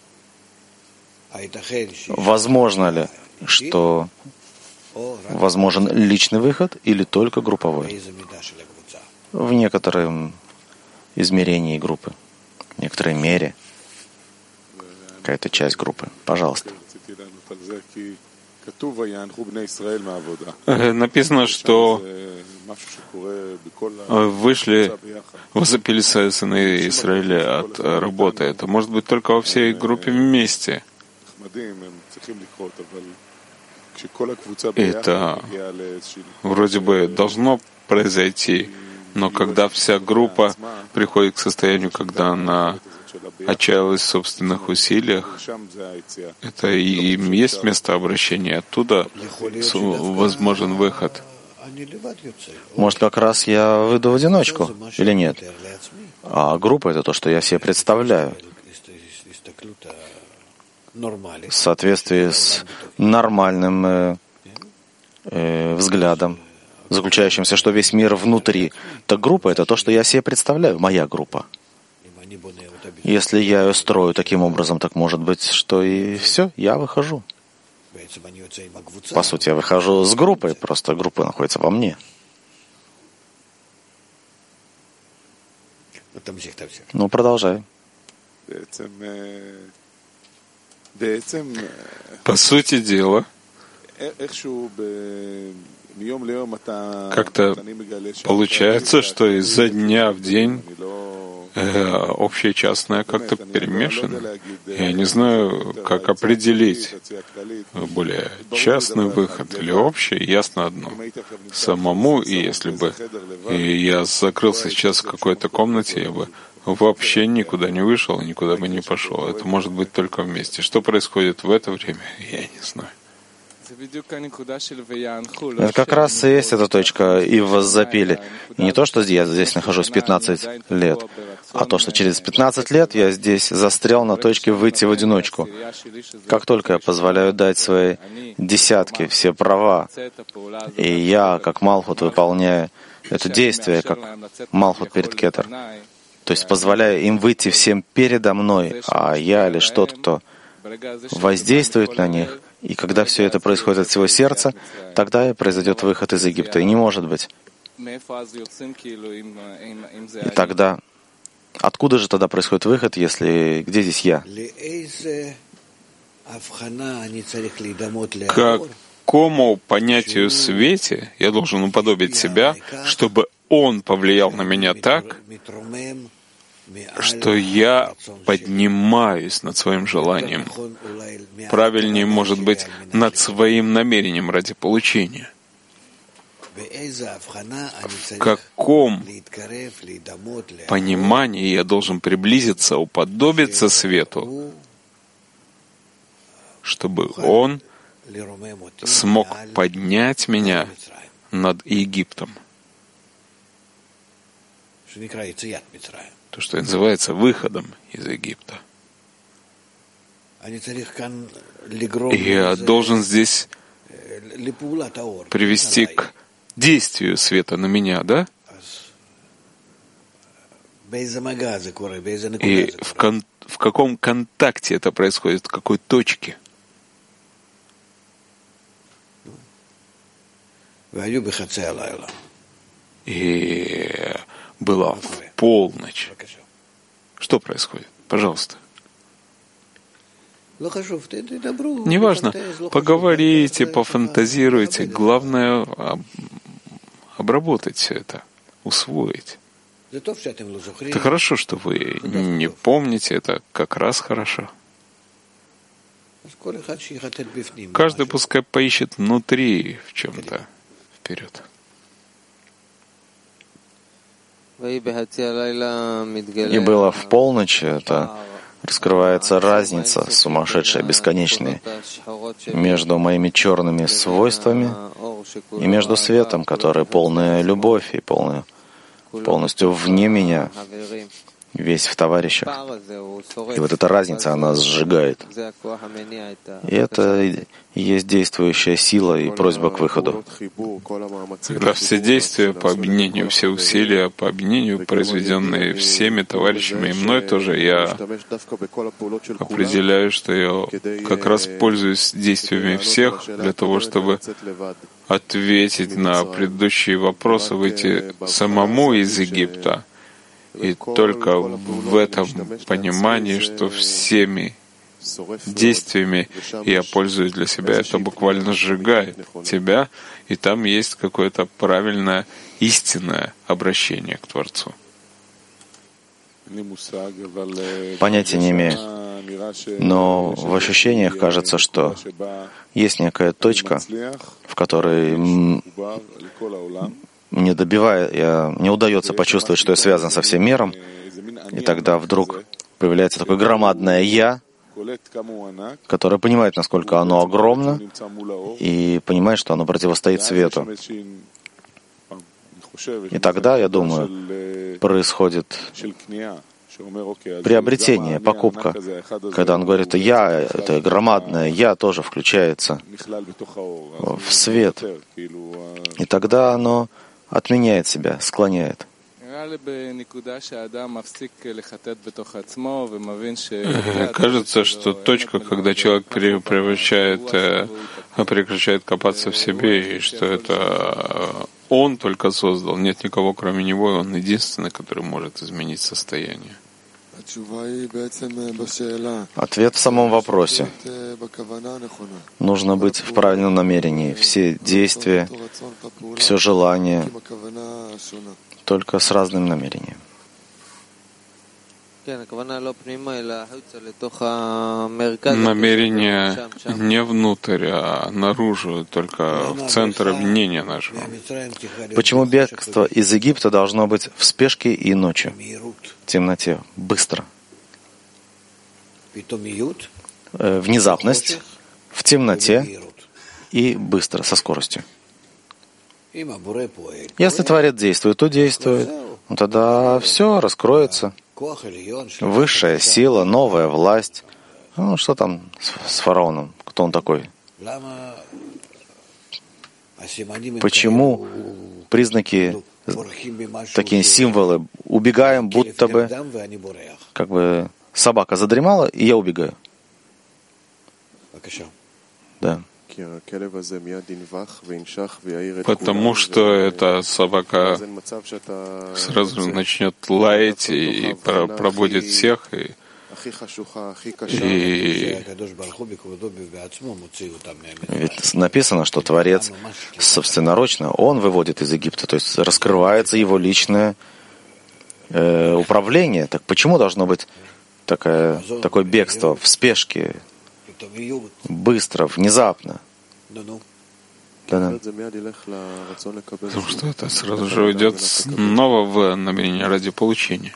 Возможно ли, что возможен личный выход или только групповой? В некотором измерении группы, в некоторой мере какая-то часть группы. Пожалуйста. Написано, что вышли, возопили сыны Израиля от работы. Это может быть только во всей группе вместе. Это вроде бы должно произойти, но когда вся группа приходит к состоянию, когда она отчаялась в собственных усилиях, это и им есть место обращения, оттуда возможен выход. Может, как раз я выйду в одиночку или нет? А группа — это то, что я себе представляю. В соответствии с нормальным э, э, взглядом, заключающимся, что весь мир внутри. Так группа — это то, что я себе представляю, моя группа. Если я ее строю таким образом, так может быть, что и все, я выхожу. По сути, я выхожу с группой, просто группа находится во мне. Ну, продолжай. По сути дела, как-то получается, что изо дня в день э, общее и частное как-то перемешано. Я не знаю, как определить более частный выход или общий. Ясно одно. Самому, и если бы и я закрылся сейчас в какой-то комнате, я бы вообще никуда не вышел и никуда бы не пошел. Это может быть только вместе. Что происходит в это время, я не знаю. Это как раз и есть эта точка и воззапили. И не то, что я здесь нахожусь пятнадцать лет, а то, что через пятнадцать лет я здесь застрял на точке выйти в одиночку. Как только я позволяю дать свои десятки, все права, и я, как Малхут, выполняю это действие, как Малхут перед Кетер, то есть позволяю им выйти всем передо мной, а я лишь тот, кто воздействует на них И когда все это происходит от всего сердца, тогда и произойдет выход из Египта. И не может быть. И тогда, откуда же тогда происходит выход, если где здесь я? К какому понятию свете я должен уподобить себя, чтобы он повлиял на меня так, что я поднимаюсь над своим желанием. Правильнее, может быть, над своим намерением ради получения. В каком понимании я должен приблизиться, уподобиться свету, чтобы он смог поднять меня над Египтом. То, что называется выходом из Египта. Я должен здесь привести к действию света на меня, да? И в, кон- в каком контакте это происходит, в какой точке? И было в полночь. Что происходит? Пожалуйста. Неважно, поговорите, пофантазируйте. Главное — обработать все это, усвоить. Это хорошо, что вы не помните, это как раз хорошо. Каждый пускай поищет внутри в чем-то вперед. И было в полночь, это раскрывается разница сумасшедшая, бесконечная, между моими черными свойствами и между светом, который полная любовь и полная, полностью вне меня, весь в товарищах. И вот эта разница, она сжигает. И это и есть действующая сила и просьба к выходу. Когда все действия по объединению, все усилия по объединению, произведенные всеми товарищами и мной тоже, я определяю, что я как раз пользуюсь действиями всех для того, чтобы ответить на предыдущие вопросы, выйти самому из Египта. И только в этом понимании, что всеми действиями я пользуюсь для себя, это буквально сжигает тебя, и там есть какое-то правильное, истинное обращение к Творцу. Понятия не имею. Но в ощущениях кажется, что есть некая точка, в которой мне добивает, я, мне удается почувствовать, что я связан со всем миром, и тогда вдруг появляется такое громадное «я», которое понимает, насколько оно огромно, и понимает, что оно противостоит свету. И тогда, я думаю, происходит приобретение, покупка, когда он говорит, «я», это громадное «я» тоже включается в свет. И тогда оно отменяет себя, склоняет. Кажется, что точка, когда человек превращает, прекращает копаться в себе, и что это он только создал, нет никого кроме него, и он единственный, который может изменить состояние. Ответ в самом вопросе. Нужно быть в правильном намерении. Все действия, все желание, только с разным намерением. Намерение не внутрь, а наружу, только в центр объединения нашего. Почему бегство из Египта должно быть в спешке и ночью, в темноте, быстро? Э, внезапность, в темноте и быстро, со скоростью. Если Творец действует, то действует. Ну, тогда все раскроется. Высшая сила, новая власть. Ну, что там с, с фараоном? Кто он такой? Почему признаки, такие символы, убегаем, будто бы, как бы собака задремала, и я убегаю? Да. Потому что эта собака сразу начнет лаять и пробудит всех, и, и ведь написано, что Творец собственноручно, Он выводит из Египта, то есть раскрывается Его личное э, управление. Так почему должно быть такое, такое бегство в спешке, быстро, внезапно? Да-да. Потому что это сразу же уйдет снова в намерение ради получения.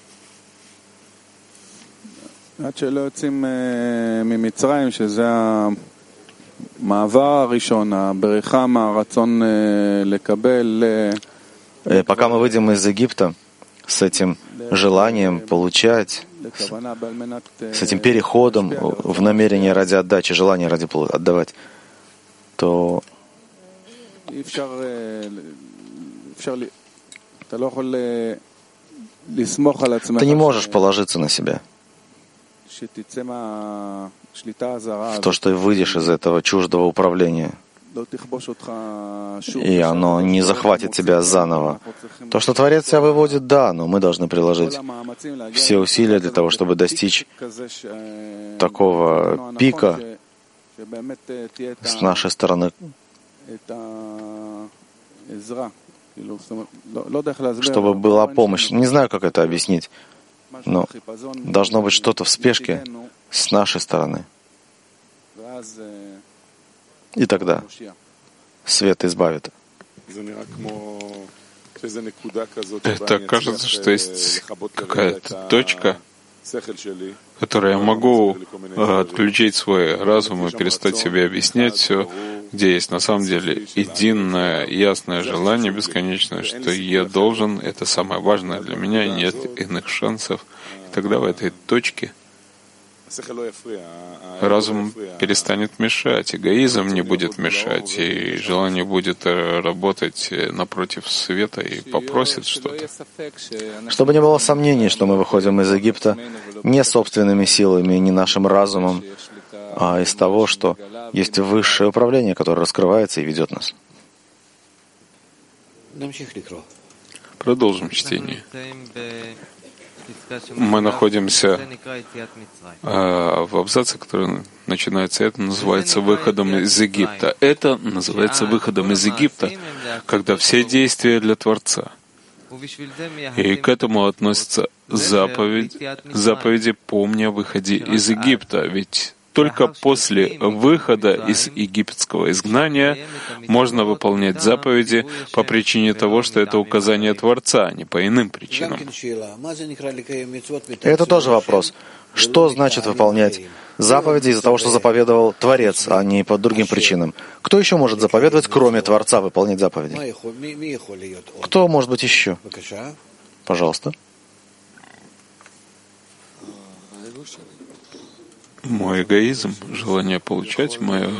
Пока мы выйдем из Египта с этим желанием получать, с этим переходом в намерение ради отдачи, желание ради отдавать, то ты не можешь положиться на себя, в то, что ты выйдешь из этого чуждого управления, и оно не захватит тебя заново. То, что Творец тебя выводит, да, но мы должны приложить все усилия для того, чтобы достичь такого пика с нашей стороны, чтобы была помощь. Не знаю, как это объяснить, но должно быть что-то в спешке с нашей стороны. И тогда свет избавит. Это кажется, что есть какая-то точка, которой я могу отключить свой разум и перестать себе объяснять все, где есть на самом деле единое, ясное желание бесконечное, что я должен, это самое важное для меня, и нет иных шансов. И тогда в этой точке разум перестанет мешать, эгоизм не будет мешать, и желание будет работать напротив света и попросит что-то. Чтобы не было сомнений, что мы выходим из Египта не собственными силами, не нашим разумом, а из того, что есть высшее управление, которое раскрывается и ведет нас. Продолжим чтение. Мы находимся э, в абзаце, который начинается, это называется выходом из Египта. Это называется выходом из Египта, когда все действия для Творца. И к этому относятся заповеди, заповеди «Помни о выходе из Египта». Ведь только после выхода из египетского изгнания можно выполнять заповеди по причине того, что это указание Творца, а не по иным причинам. Это тоже вопрос. Что значит выполнять заповеди из-за того, что заповедовал Творец, а не по другим причинам? Кто еще может заповедовать, кроме Творца, выполнять заповеди? Кто может быть еще? Пожалуйста. Мой эгоизм, желание получать, мое,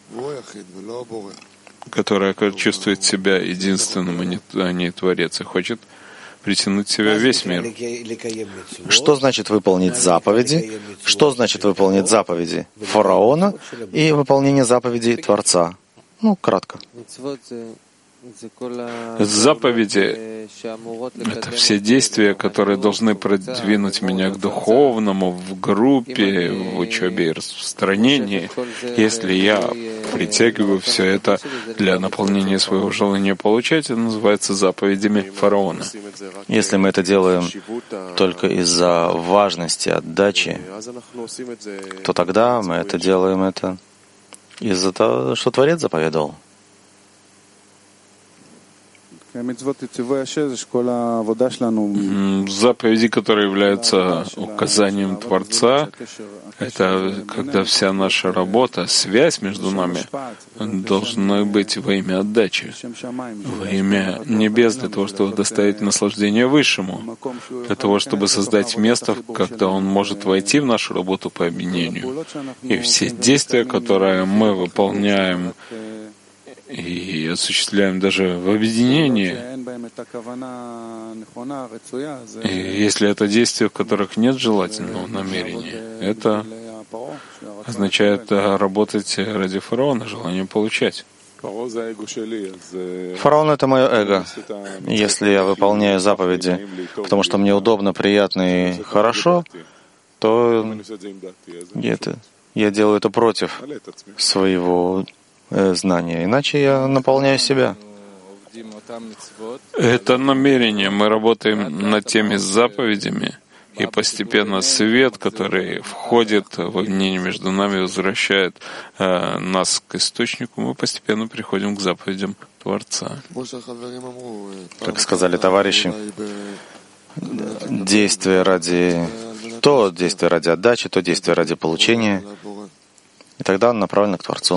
которое чувствует себя единственным, а не, а не Творец, и хочет притянуть в себя весь мир. Что значит выполнить заповеди? Что значит выполнить заповеди фараона и выполнение заповедей Творца? Ну, кратко. Заповеди — это все действия, которые должны продвинуть меня к духовному в группе, в учебе и распространении. Если я притягиваю все это для наполнения своего желания получать, это называется заповедями фараона. Если мы это делаем только из-за важности отдачи, то тогда мы это делаем это из-за того, что Творец заповедовал. Заповеди, которые являются указанием Творца, это когда вся наша работа, связь между нами должна быть во имя отдачи, во имя небес, для того, чтобы доставить наслаждение Высшему, для того, чтобы создать место, когда Он может войти в нашу работу по объединению. И все действия, которые мы выполняем и осуществляем даже в объединении, и если это действия, в которых нет желательного намерения, это означает работать ради фараона, желание получать. Фараон — это мое эго. Если я выполняю заповеди, потому что мне удобно, приятно и хорошо, то это, я делаю это против своего э, знания. Иначе я наполняю себя. Это намерение. Мы работаем над теми заповедями, и постепенно свет, который входит в объединение между нами, возвращает э, нас к источнику, мы постепенно приходим к заповедям Творца. Как сказали товарищи, действие ради то действие ради отдачи, то действие ради получения, и тогда он направлен к Творцу.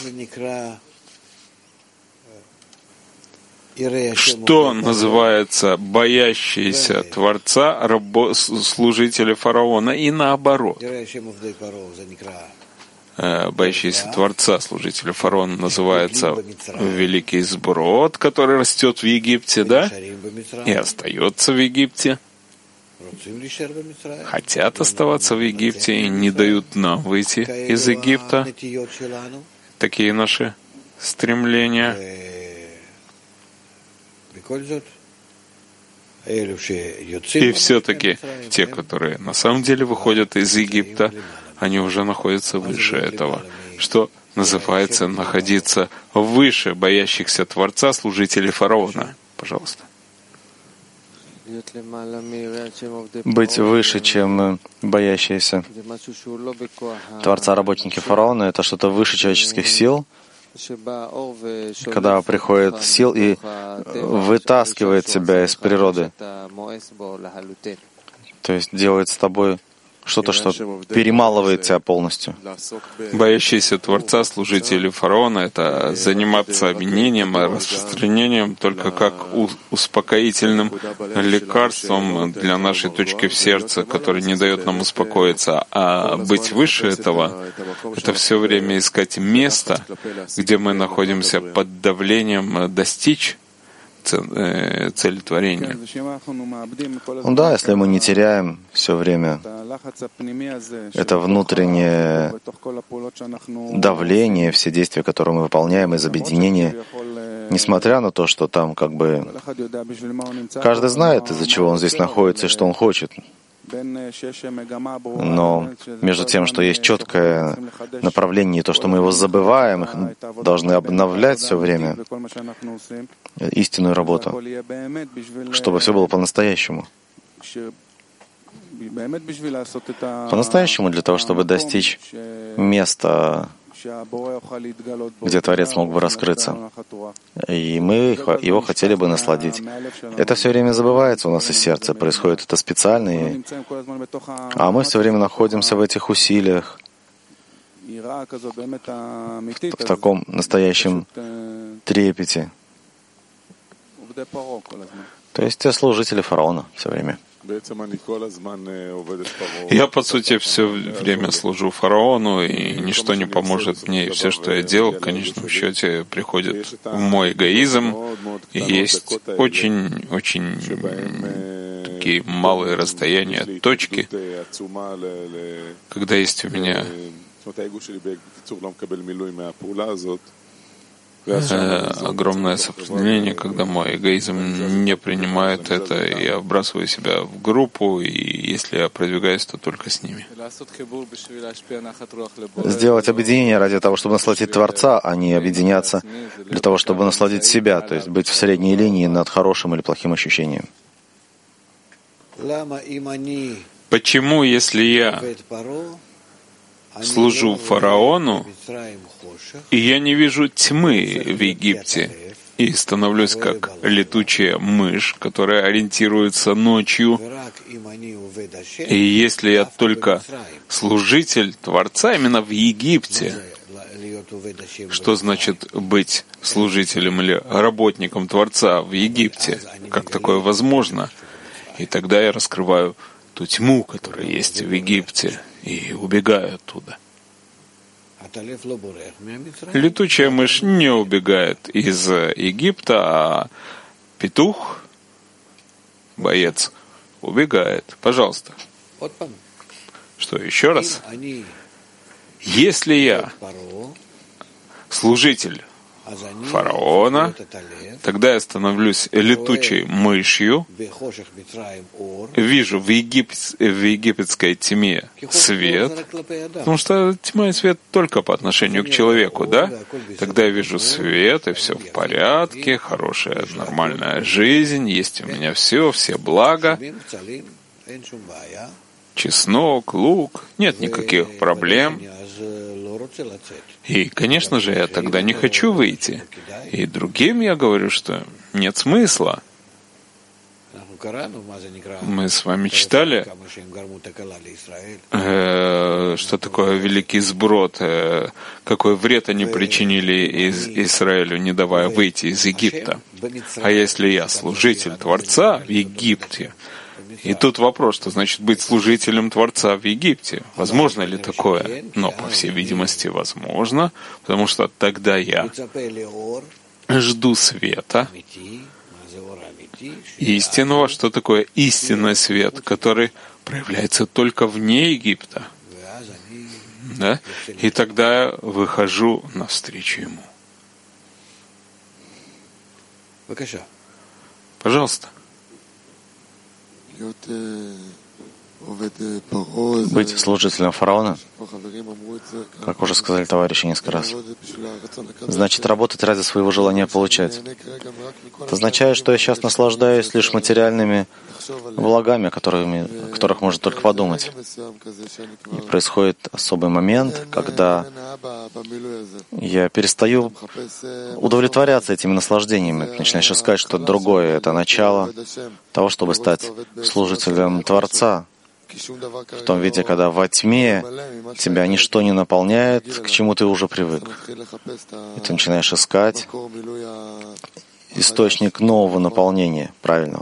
Что называется боящиеся Творца, рабо, служители фараона, и наоборот? Боящиеся Творца, служители фараона, называется великий сброд, который растет в Египте, да, и остается в Египте, хотят оставаться в Египте и не дают нам выйти из Египта. Такие наши стремления. И все-таки те, которые на самом деле выходят из Египта, они уже находятся выше этого, что называется находиться выше боящихся Творца, служителей фараона. Пожалуйста. Быть выше, чем боящиеся Творца работники фараона, это что-то выше человеческих сил, когда приходит сил и вытаскивает себя из природы, то есть делает с тобой что-то, что перемалывает тебя полностью. Боящиеся Творца, служители фараона, это заниматься объединением, распространением только как успокоительным лекарством для нашей точки в сердце, который не дает нам успокоиться. А быть выше этого — это все время искать место, где мы находимся под давлением достичь цели творения. Ну да, если мы не теряем все время это внутреннее давление, все действия, которые мы выполняем из объединения, несмотря на то, что там как бы каждый знает, из-за чего он здесь находится и что он хочет. Но между тем, что есть четкое направление, и то, что мы его забываем, должны обновлять все время истинную работу, чтобы все было по-настоящему. По-настоящему для того, чтобы достичь места, где Творец мог бы раскрыться. И мы его хотели бы насладить. Это все время забывается у нас из сердца, происходит это специально, и... а мы все время находимся в этих усилиях, в таком настоящем трепете. То есть те служители фараона все время. Я, по сути, все время служу фараону, и ничто не поможет мне. И все, что я делал, в конечном счете, приходит в мой эгоизм. И есть очень-очень такие малые расстояния, точки, когда есть у меня огромное сопротивление, когда мой эгоизм не принимает это, и я вбрасываю себя в группу, и если я продвигаюсь, то только с ними. Сделать объединение ради того, чтобы насладить Творца, а не объединяться для того, чтобы насладить себя, то есть быть в средней линии над хорошим или плохим ощущением. Почему, если я служу фараону, и я не вижу тьмы в Египте, и становлюсь как летучая мышь, которая ориентируется ночью, и если я только служитель Творца именно в Египте, что значит быть служителем или работником Творца в Египте? Как такое возможно? И тогда я раскрываю ту тьму, которая есть в Египте, и убегаю оттуда. Летучая мышь не убегает из Египта, а петух, боец, убегает. Пожалуйста. Что, еще раз? Если я служитель фараона, тогда я становлюсь летучей мышью, вижу в, егип... в египетской тьме свет, потому что тьма и свет только по отношению к человеку, да? Тогда я вижу свет, и все в порядке, хорошая, нормальная жизнь, есть у меня все, все блага, чеснок, лук, нет никаких проблем. И, конечно же, я тогда не хочу выйти. И другим я говорю, что нет смысла. Мы с вами читали, э, что такое великий сброд, э, какой вред они причинили из Израилю, не давая выйти из Египта. А если я служитель Творца в Египте, и тут вопрос, что значит быть служителем Творца в Египте. Возможно ли такое? Но, по всей видимости, возможно, потому что тогда я жду света, истинного. Что такое истинный свет, который проявляется только вне Египта? Да? И тогда я выхожу навстречу ему. Пожалуйста. Быть служителем фараона, как уже сказали товарищи несколько раз, значит работать ради своего желания получать. Это означает, что я сейчас наслаждаюсь лишь материальными благами, которыми, о которых можно только подумать. И происходит особый момент, когда я перестаю удовлетворяться этими наслаждениями, начинаешь искать что-то другое. Это начало того, чтобы стать служителем Творца, в том виде, когда во тьме тебя ничто не наполняет, к чему ты уже привык. И ты начинаешь искать источник нового наполнения, правильного.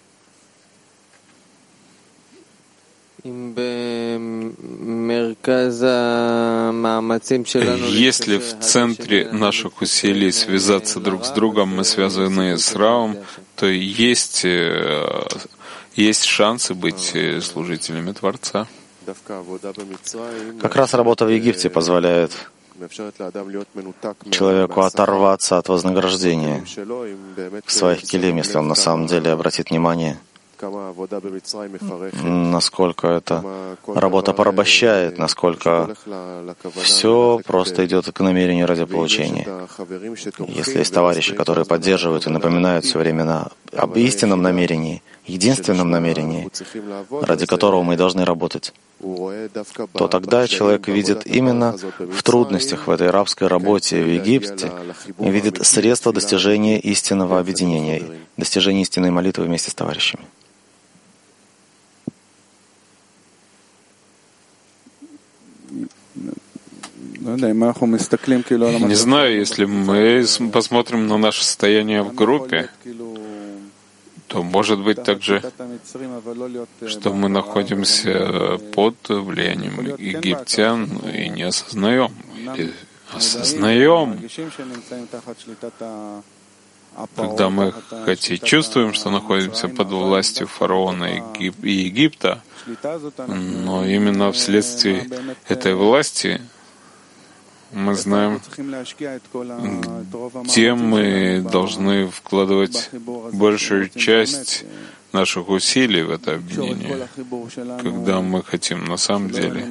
Если в центре наших усилий связаться друг с другом, мы связаны с Равом, то есть, есть шансы быть служителями Творца. Как раз работа в Египте позволяет человеку оторваться от вознаграждения в своих келим, если он на самом деле обратит внимание, насколько эта работа порабощает, насколько все просто идет к намерению ради получения. Если есть товарищи, которые поддерживают и напоминают все время об истинном намерении, единственном намерении, ради которого мы должны работать, то тогда человек видит именно в трудностях в этой рабской работе в Египте, и видит средства достижения истинного объединения, достижения истинной молитвы вместе с товарищами. Не знаю, если мы посмотрим на наше состояние в группе, то может быть также, что мы находимся под влиянием египтян и не осознаем, или осознаем, когда мы хоть и чувствуем, что находимся под властью фараона и Египта, но именно вследствие этой власти мы знаем, где мы должны вкладывать большую часть наших усилий в это объединение, когда мы хотим на самом деле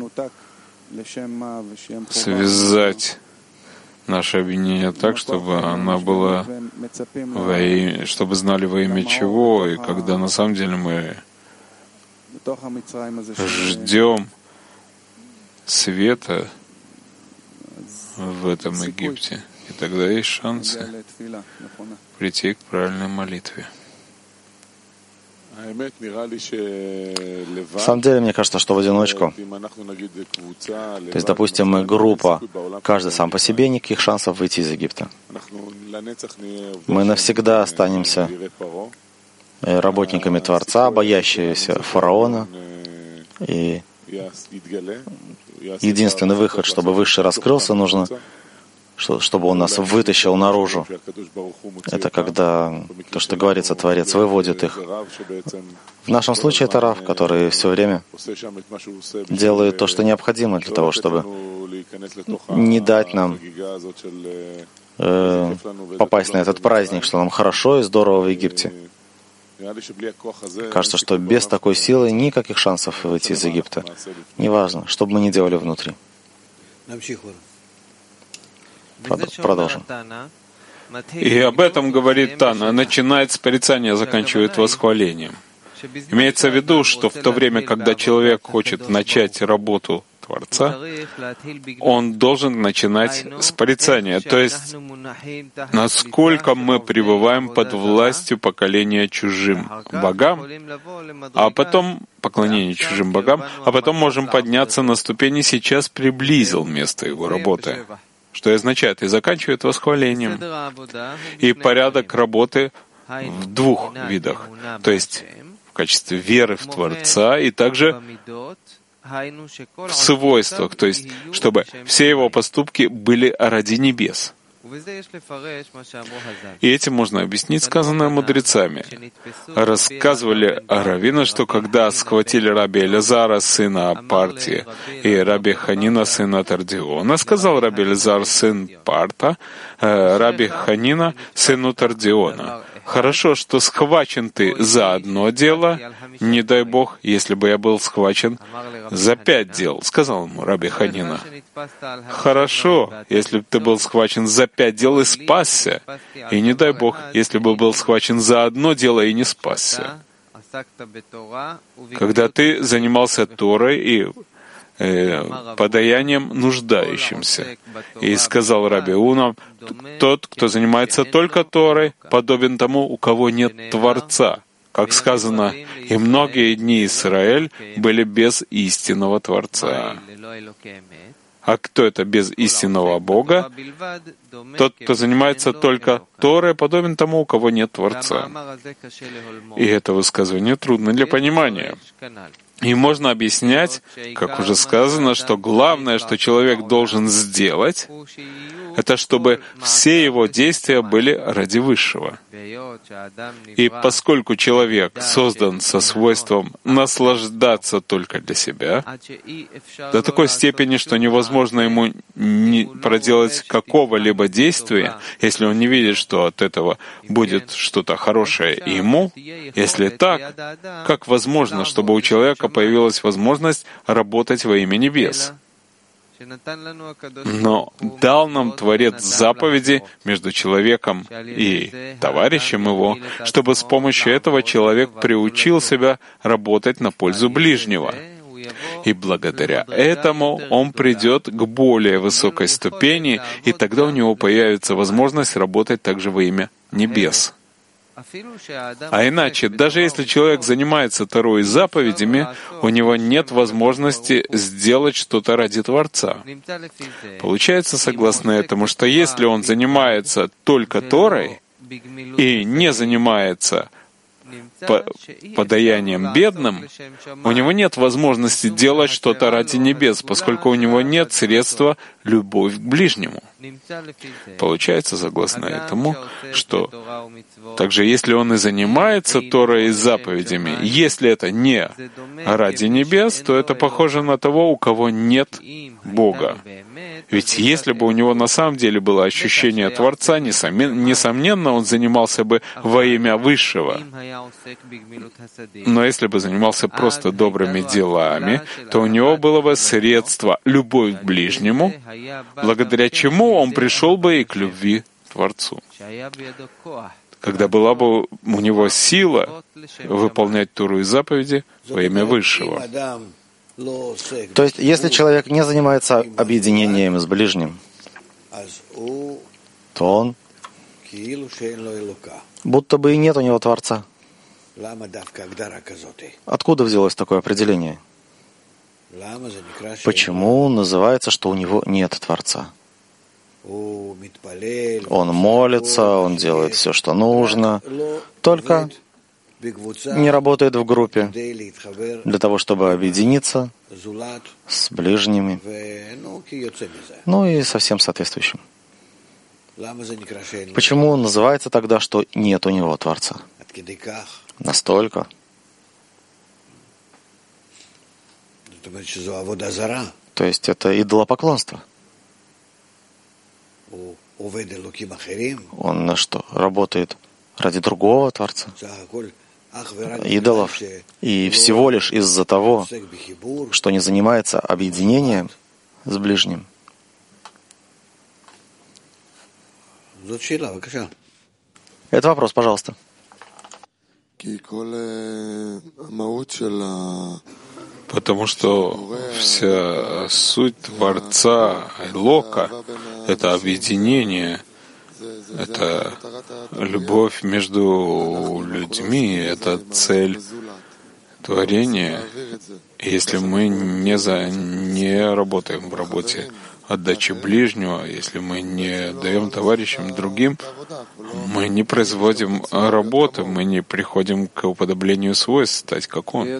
связать наше объединение так, чтобы она была, во имя, чтобы знали во имя чего, и когда на самом деле мы ждем света в этом Египте, и тогда есть шансы прийти к правильной молитве. На самом деле, мне кажется, что в одиночку, то есть, допустим, мы группа, каждый сам по себе, никаких шансов выйти из Египта. Мы навсегда останемся работниками Творца, боящиеся фараона, и единственный выход, чтобы Высший раскрылся, нужно, чтобы он нас вытащил наружу. Это когда то, что говорится, Творец выводит их. В нашем случае это Рав, который все время делает то, что необходимо для того, чтобы не дать нам э, попасть на этот праздник, что нам хорошо и здорово в Египте. Кажется, что без такой силы никаких шансов выйти из Египта. Неважно, что бы мы ни делали внутри. Продолжим. И об этом говорит Тана. Начинает с порицания, заканчивает восхвалением. Имеется в виду, что в то время, когда человек хочет начать работу Творца, он должен начинать с порицания, то есть насколько мы пребываем под властью поколения чужим богам, а потом поклонение чужим богам, а потом можем подняться на ступени, сейчас приблизил место его работы. Что и означает, и заканчивает восхвалением. И порядок работы в двух видах, то есть в качестве веры в Творца и также в свойствах, то есть чтобы все его поступки были ради небес. И этим можно объяснить сказанное мудрецами. Рассказывали раввины, что когда схватили раби Элязара, сына Парти, и раби Ханина, сына Тардиона, сказал раби Элязар, сын Парта, раби Ханина, сыну Тардиона: «Хорошо, что схвачен ты за одно дело, не дай Бог, если бы я был схвачен за пять дел», — сказал ему раби Ханина. «Хорошо, если бы ты был схвачен за пять дел и спасся, и не дай Бог, если бы был схвачен за одно дело и не спасся». Когда ты занимался Торой и э, подаянием нуждающимся. И сказал раби Уна: «Тот, кто занимается только Торой, подобен тому, у кого нет Творца». Как сказано, «И многие дни Израиль были без истинного Творца». А кто это без истинного Бога? Тот, кто занимается только Торой, подобен тому, у кого нет Творца. И это высказывание трудно для понимания. И можно объяснять, как уже сказано, что главное, что человек должен сделать, это чтобы все его действия были ради Высшего. И поскольку человек создан со свойством наслаждаться только для себя, до такой степени, что невозможно ему не проделать какого-либо действия, если он не видит, что от этого будет что-то хорошее ему, если так, как возможно, чтобы у человека появилась возможность работать во имя небес? Но дал нам Творец заповеди между человеком и товарищем его, чтобы с помощью этого человек приучил себя работать на пользу ближнего. И благодаря этому он придет к более высокой ступени, и тогда у него появится возможность работать также во имя небес. А иначе, даже если человек занимается Торой и заповедями, у него нет возможности сделать что-то ради Творца. Получается, согласно этому, что если он занимается только Торой и не занимается подаянием бедным, у него нет возможности делать что-то ради небес, поскольку у него нет средства любовь к ближнему. Получается, согласно этому, что также если он и занимается Торой и заповедями, если это не ради небес, то это похоже на того, у кого нет Бога. Ведь если бы у него на самом деле было ощущение Творца, несомненно, он занимался бы во имя Высшего. Но если бы занимался просто добрыми делами, то у него было бы средство любовь к ближнему, благодаря чему он пришел бы и к любви к Творцу. Когда была бы у него сила выполнять Тору и заповеди во имя Высшего. То есть, если человек не занимается объединением с ближним, то он будто бы и нет у него Творца. Откуда взялось такое определение? Почему называется, что у него нет Творца? Он молится, он делает все, что нужно, только не работает в группе для того, чтобы объединиться с ближними, ну и со всем соответствующим. Почему называется тогда, что нет у него Творца? Настолько. То есть это идолопоклонство. Он на что? Работает ради другого Творца, идолов, и всего лишь из-за того, что не занимается объединением с ближним. Это вопрос, пожалуйста. Потому что вся суть Творца Элока — это объединение, это любовь между людьми, это цель творения. И если мы не, за, не работаем в работе отдачи ближнего, если мы не даем товарищам другим, мы не производим работы, мы не приходим к уподоблению свойств, стать как он.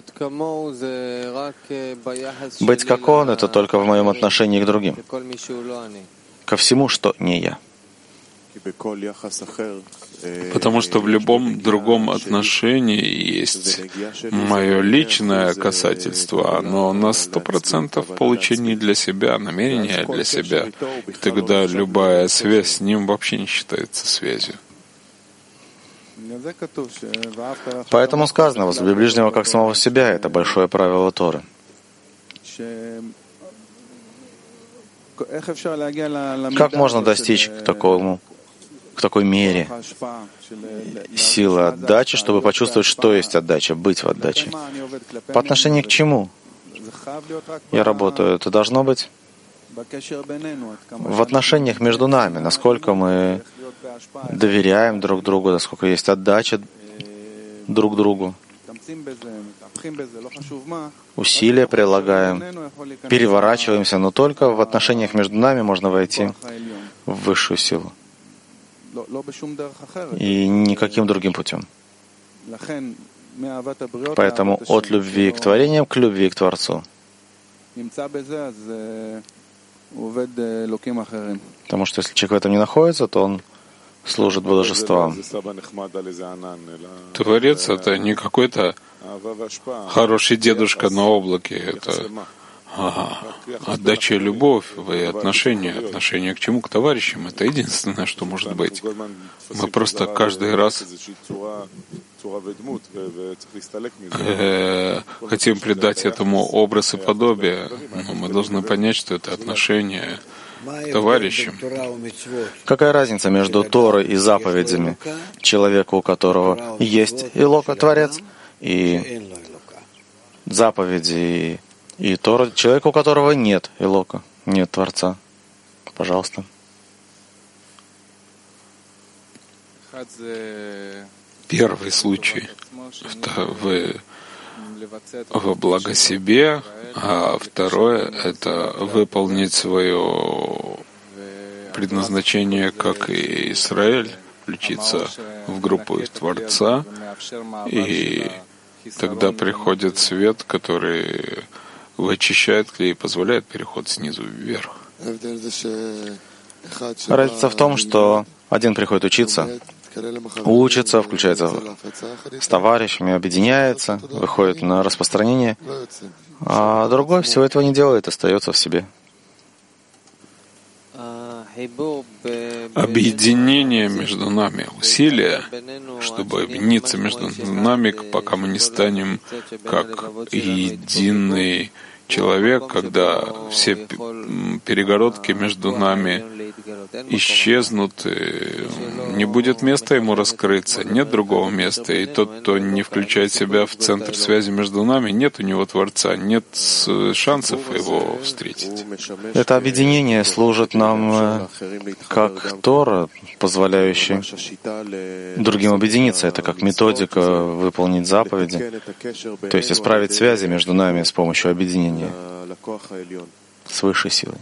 Быть как он — это только в моем отношении к другим, ко всему, что не я. Потому что в любом другом отношении есть мое личное касательство, оно на сто процентов получение для себя, намерение для себя. И тогда любая связь с ним вообще не считается связью. Поэтому сказано: возлюби ближнего как самого себя. Это большое правило Торы. Как можно достичь к такому, к такой мере силы отдачи, чтобы почувствовать, что есть отдача, быть в отдаче? По отношению к чему я работаю? Это должно быть в отношениях между нами, насколько мы доверяем друг другу, насколько есть отдача друг другу, усилия прилагаем, переворачиваемся, но только в отношениях между нами можно войти в высшую силу. И никаким другим путем. Поэтому от любви к творениям к любви к Творцу. Потому что если человек в этом не находится, то он служит божествам. Творец — это не какой-то хороший дедушка на облаке, это ага, отдача, любовь и отношения. Отношение к чему? К товарищам. Это единственное, что может быть. Мы просто каждый раз э, хотим придать этому образ и подобие, но мы должны понять, что это отношение к товарищам. Какая разница между Торой и заповедями человека, у которого есть Элока, Творец, и заповеди и Тора человека, у которого нет Элока, нет Творца? Пожалуйста. Первый случай — это вы во благо себе, а второе — это выполнить свое предназначение, как и Израиль, включиться в группу Творца, и тогда приходит свет, который вычищает клей и позволяет переход снизу вверх. Разница в том, что один приходит учиться, учится, включается с товарищами, объединяется, выходит на распространение, а другой всего этого не делает, остается в себе. Объединение между нами, усилия, чтобы объединиться между нами, пока мы не станем как единый человек, когда все перегородки между нами исчезнут, и не будет места ему раскрыться, нет другого места. И тот, кто не включает себя в центр связи между нами, нет у него Творца, нет шансов его встретить. Это объединение служит нам как Тора, позволяющая другим объединиться. Это как методика выполнить заповеди, то есть исправить связи между нами с помощью объединения с высшей силой.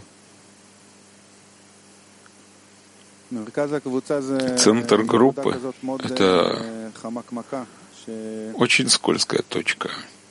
Центр группы — это очень скользкая точка.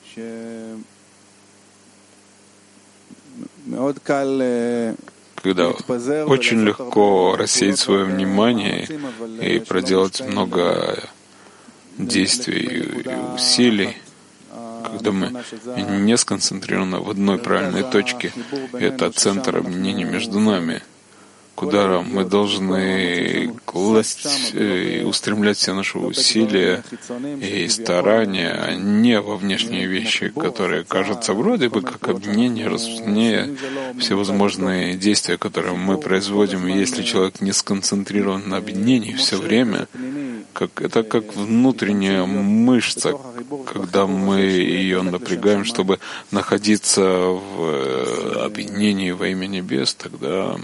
Когда очень легко рассеять свое внимание и проделать много действий и усилий, когда мы не сконцентрированы в одной правильной точке, это центр объединения между нами. куда мы должны класть и устремлять все наши усилия и старания не во внешние вещи, которые кажутся вроде бы как объединение, распространение, всевозможные действия, которые мы производим. И если человек не сконцентрирован на объединении все время, как, это как внутренняя мышца, когда мы ее напрягаем, чтобы находиться в объединении во имя небес, тогда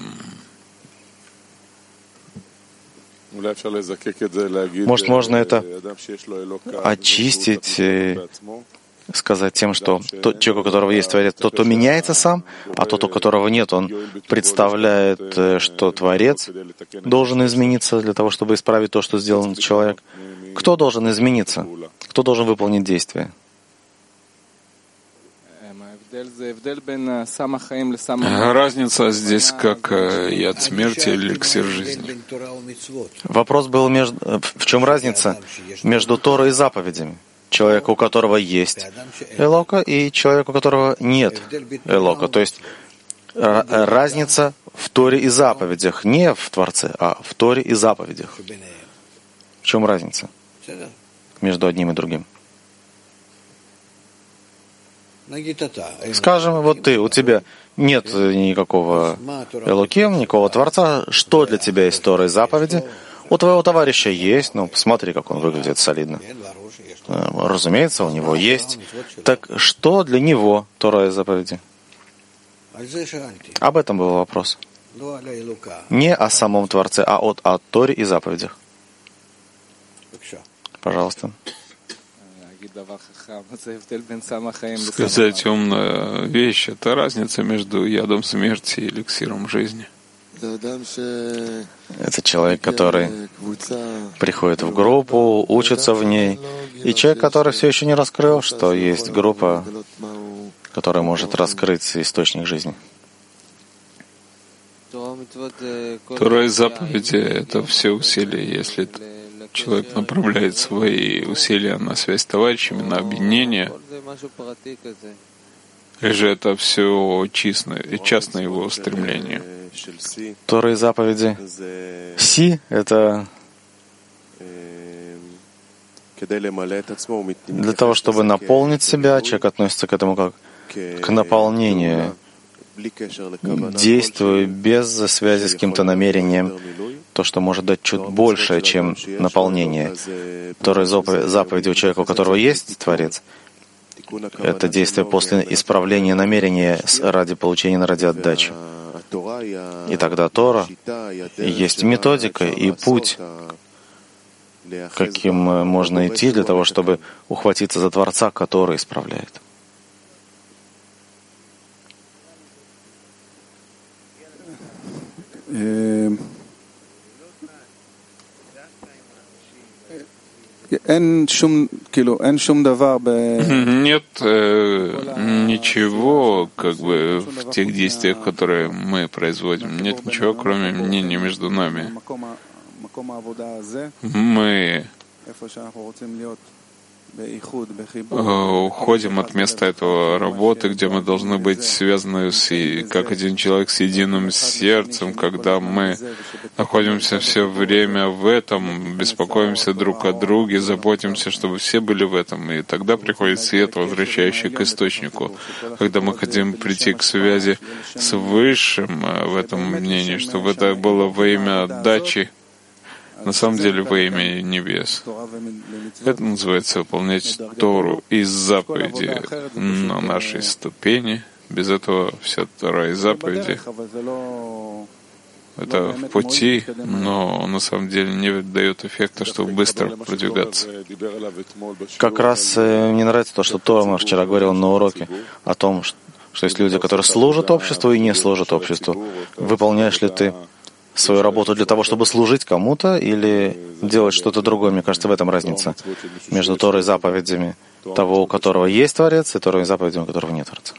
может, можно это очистить, сказать тем, что тот человек, у которого есть Творец, тот, кто меняется сам, а тот, у которого нет, он представляет, что Творец должен измениться для того, чтобы исправить то, что сделал человек. Кто должен измениться? Кто должен выполнить действие? Разница здесь как яд смерти или эликсир жизни. Вопрос был, между, в чем разница между Торой и заповедями? Человек, у которого есть Элока, и человек, у которого нет Элока. То есть разница в Торе и заповедях, не в Творце, а в Торе и заповедях. В чем разница между одним и другим? Скажем, вот ты, у тебя нет никакого Элоким, никакого Творца. Что для тебя есть Тора и заповеди? У твоего товарища есть, ну, посмотри, как он выглядит солидно. Разумеется, у него есть. Так что для него Тора и заповеди? Об этом был вопрос. Не о самом Творце, а от, о Торе и заповедях. Пожалуйста. Сказать умная вещь — это разница между ядом смерти и эликсиром жизни. Это человек, который приходит в группу, учится в ней, и человек, который все еще не раскрыл, что есть группа, которая может раскрыть источник жизни. Тора и заповеди — это все усилия. Если человек направляет свои усилия на связь с товарищами, на объединение, или же это все частное, частное его стремление? Тора и заповеди. Си — это для того, чтобы наполнить себя. Человек относится к этому как к наполнению, действуя без связи с каким-то намерением, то, что может дать чуть больше, чем наполнение. Тора и заповеди у человека, у которого есть Творец, это действие после исправления намерения ради получения, ради отдачи. И тогда Тора есть методика и путь, каким можно идти для того, чтобы ухватиться за Творца, который исправляет. Нет э, ничего, как бы, в тех действиях, которые мы производим. Нет ничего, кроме мнения между нами. Мы уходим от места этого работы, где мы должны быть связаны с, как один человек с единым сердцем, когда мы находимся все время в этом, беспокоимся друг о друге, заботимся, чтобы все были в этом. И тогда приходит свет, возвращающий к источнику. Когда мы хотим прийти к связи с Высшим в этом мнении, чтобы это было во имя отдачи, на самом деле во имя небес. Это называется выполнять Тору из заповеди на нашей ступени. Без этого вся Тора и заповеди — это в пути, но на самом деле не дает эффекта, чтобы быстро продвигаться. Как раз э, мне нравится то, что Томар вчера говорил на уроке о том, что, что есть люди, которые служат обществу и не служат обществу. Выполняешь ли ты свою работу для того, чтобы служить кому-то, или делать что-то другое? Мне кажется, в этом разница между Торой и заповедями того, у которого есть Творец, и Торой и заповедями, у которого нет Творца.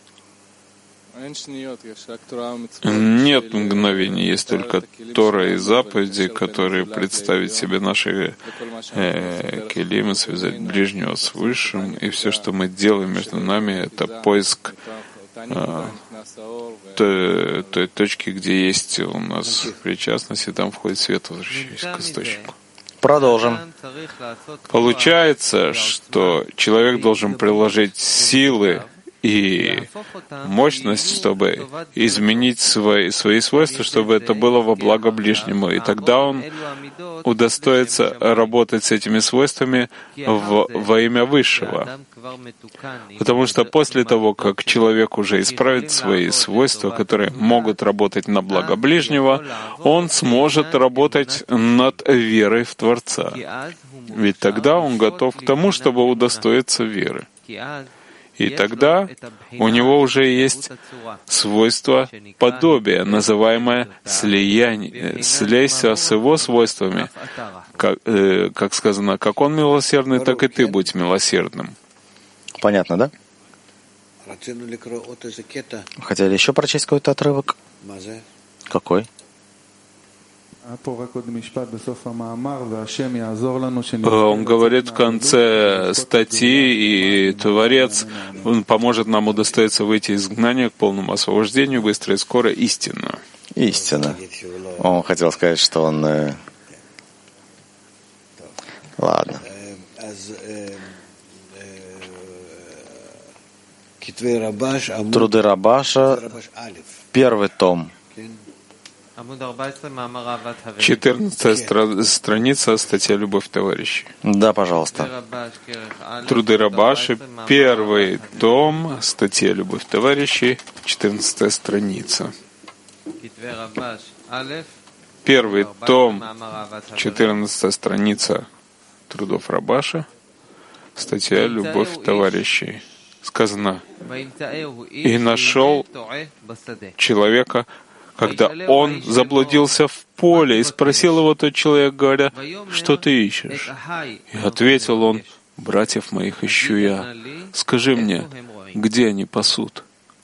Нет мгновений, есть только Тора и заповеди, которые представить себе наши э, келим и связать ближнего с Высшим, и все, что мы делаем между нами, это поиск э, той, той точки, где есть у нас причастность, и там входит свет, возвращаясь к источнику. Продолжим. Получается, что человек должен приложить силы и мощность, чтобы изменить свои, свои свойства, чтобы это было во благо ближнему. И тогда он удостоится работать с этими свойствами в, во имя Высшего. Потому что после того, как человек уже исправит свои свойства, которые могут работать на благо ближнего, он сможет работать над верой в Творца. Ведь тогда он готов к тому, чтобы удостоиться веры. И тогда у него уже есть свойство подобия, называемое слияние, слейся с его свойствами. Как, э, как сказано, как он милосердный, так и ты будь милосердным. Понятно, да? Хотели еще прочесть какой-то отрывок? Какой? Он говорит в конце статьи, и Творец он поможет нам удостоиться выйти из изгнания к полному освобождению, быстро и скоро истинно. Истинно. Он хотел сказать, что он... Э... Ладно. Труды Рабаша, первый том. четырнадцатая стра- страница, статья «Любовь товарищей». Да, пожалуйста. Труды Рабаши, первый том, статья «Любовь товарищей», четырнадцатая страница. Первый том, четырнадцатая страница трудов Рабаши, статья «Любовь товарищей». Сказано: «И нашел человека, когда он заблудился в поле, и спросил его тот человек, говоря, что ты ищешь? И ответил он, братьев моих ищу я. Скажи мне, где они пасут?»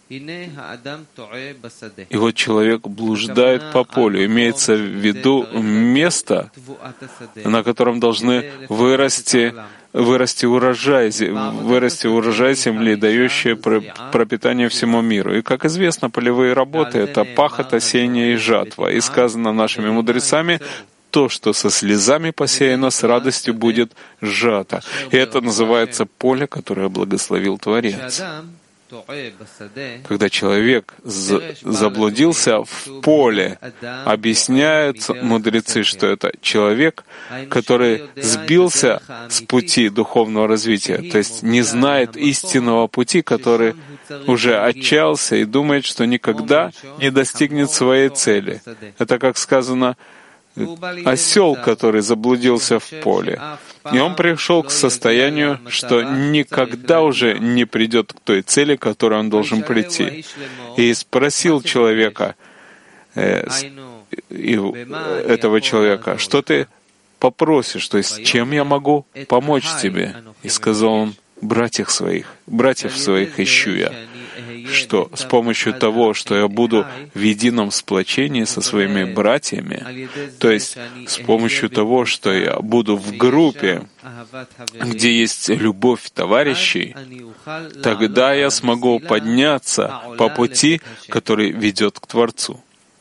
И вот человек блуждает по полю. Имеется в виду место, на котором должны вырасти, вырасти урожай, вырасти урожай земли, дающий пропитание всему миру. И, как известно, полевые работы — это пахота, сеяние и жатва. И сказано нашими мудрецами, то, что со слезами посеяно, с радостью будет сжато. И это называется поле, которое благословил Творец. Когда человек заблудился в поле, объясняют мудрецы, что это человек, который сбился с пути духовного развития, то есть не знает истинного пути, который уже отчаялся и думает, что никогда не достигнет своей цели. Это, как сказано, осел, который заблудился в поле. И он пришел к состоянию, что никогда уже не придет к той цели, к которой он должен прийти. И спросил человека, э, и, этого человека, что ты попросишь, то есть чем я могу помочь тебе? И сказал он, братьев своих, братьев своих ищу я, что с помощью того, что я буду в едином сплочении со своими братьями, то есть с помощью того, что я буду в группе, где есть любовь товарищей, тогда я смогу подняться по пути, который ведет к Творцу.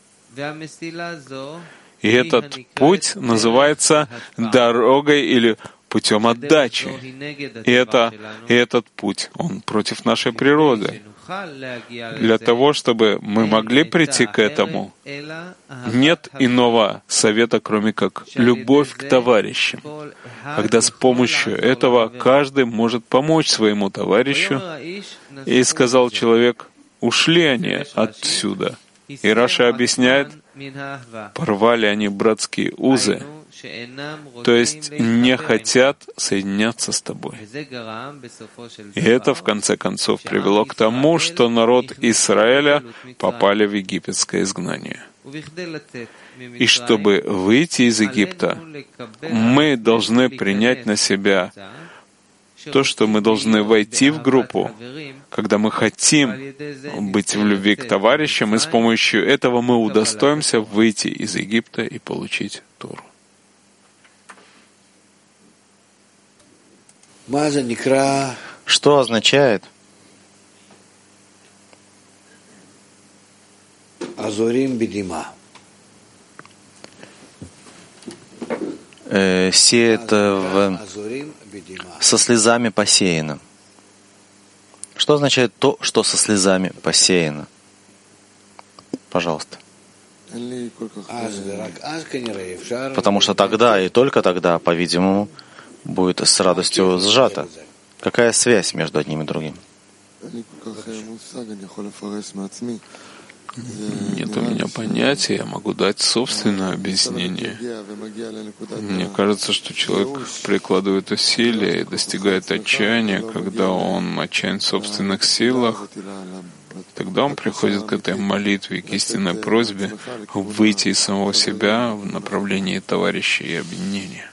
И этот путь называется дорогой или путем отдачи. И, это, и этот путь, он против нашей природы. Для того, чтобы мы могли прийти к этому, нет иного совета, кроме как любовь к товарищам. Когда с помощью этого каждый может помочь своему товарищу, и сказал человек, ушли они отсюда. И Раша объясняет, порвали они братские узы, то есть не хотят соединяться с тобой. И это, в конце концов, привело к тому, что народ Израиля попали в египетское изгнание. И чтобы выйти из Египта, мы должны принять на себя то, что мы должны войти в группу, когда мы хотим быть в любви к товарищам, и с помощью этого мы удостоимся выйти из Египта и получить Тору. Что означает э, сеет в, со слезами посеяно. Что означает то, что со слезами посеяно? Пожалуйста. Потому что тогда и только тогда, по-видимому, будет с радостью сжато. Какая связь между одним и другим? Нет у меня понятия, я могу дать собственное объяснение. Мне кажется, что человек прикладывает усилия и достигает отчаяния, когда он отчаян в собственных силах, тогда он приходит к этой молитве, к истинной просьбе выйти из самого себя в направлении товарищей и объединения.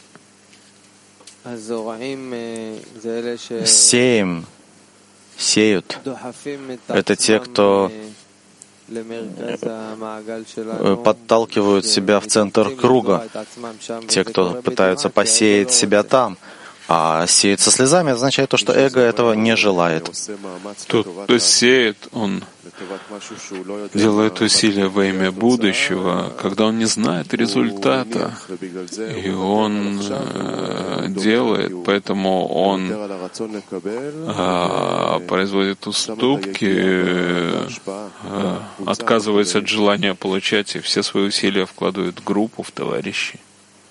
Сеем, сеют. Это те, кто подталкивают себя в центр круга, те, кто пытаются посеять себя там. А сеять со слезами означает то, что эго этого не желает. Тот, кто сеет, он делает усилия во имя будущего, когда он не знает результата. И он э, делает, поэтому он э, производит уступки, э, отказывается от желания получать, и все свои усилия вкладывает в группу, в товарищей.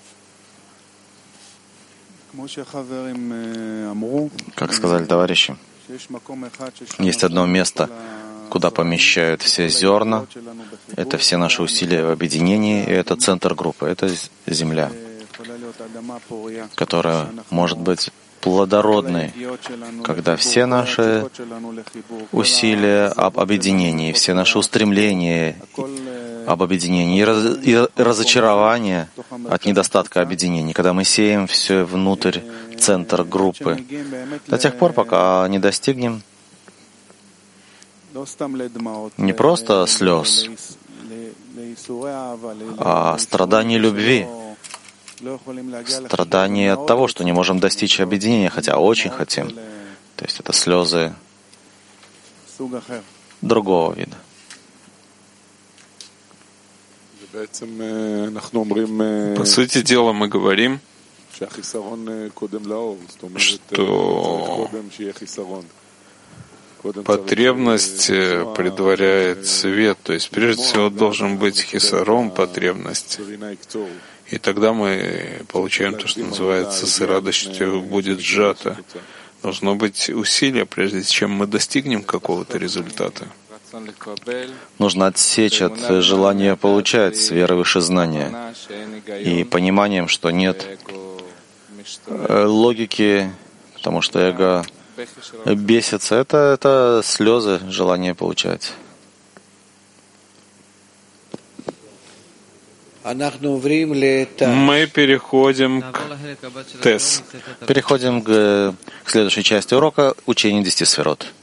Как сказали товарищи, есть одно место, куда помещают все зерна, это все наши усилия в объединении, и это центр группы, это земля, которая может быть плодородной, когда все наши усилия об объединении, все наши устремления об объединении и, раз, и разочарование от недостатка объединения, когда мы сеем все внутрь центра группы, до тех пор, пока не достигнем не просто слез, а страданий любви, страданий от того, что не можем достичь объединения, хотя очень хотим. То есть это слезы другого вида. По сути дела, мы говорим, что потребность предваряет свет, то есть прежде всего должен быть хисарон, потребность. И тогда мы получаем то, что называется с радостью будет сжато. Должно быть усилие, прежде чем мы достигнем какого-то результата. Нужно отсечь от желания получать с верой выше знания и пониманием, что нет логики, потому что эго бесится. Это, это слезы, желание получать. Мы переходим к ТЭС. Переходим к, к следующей части урока учения десяти сферот.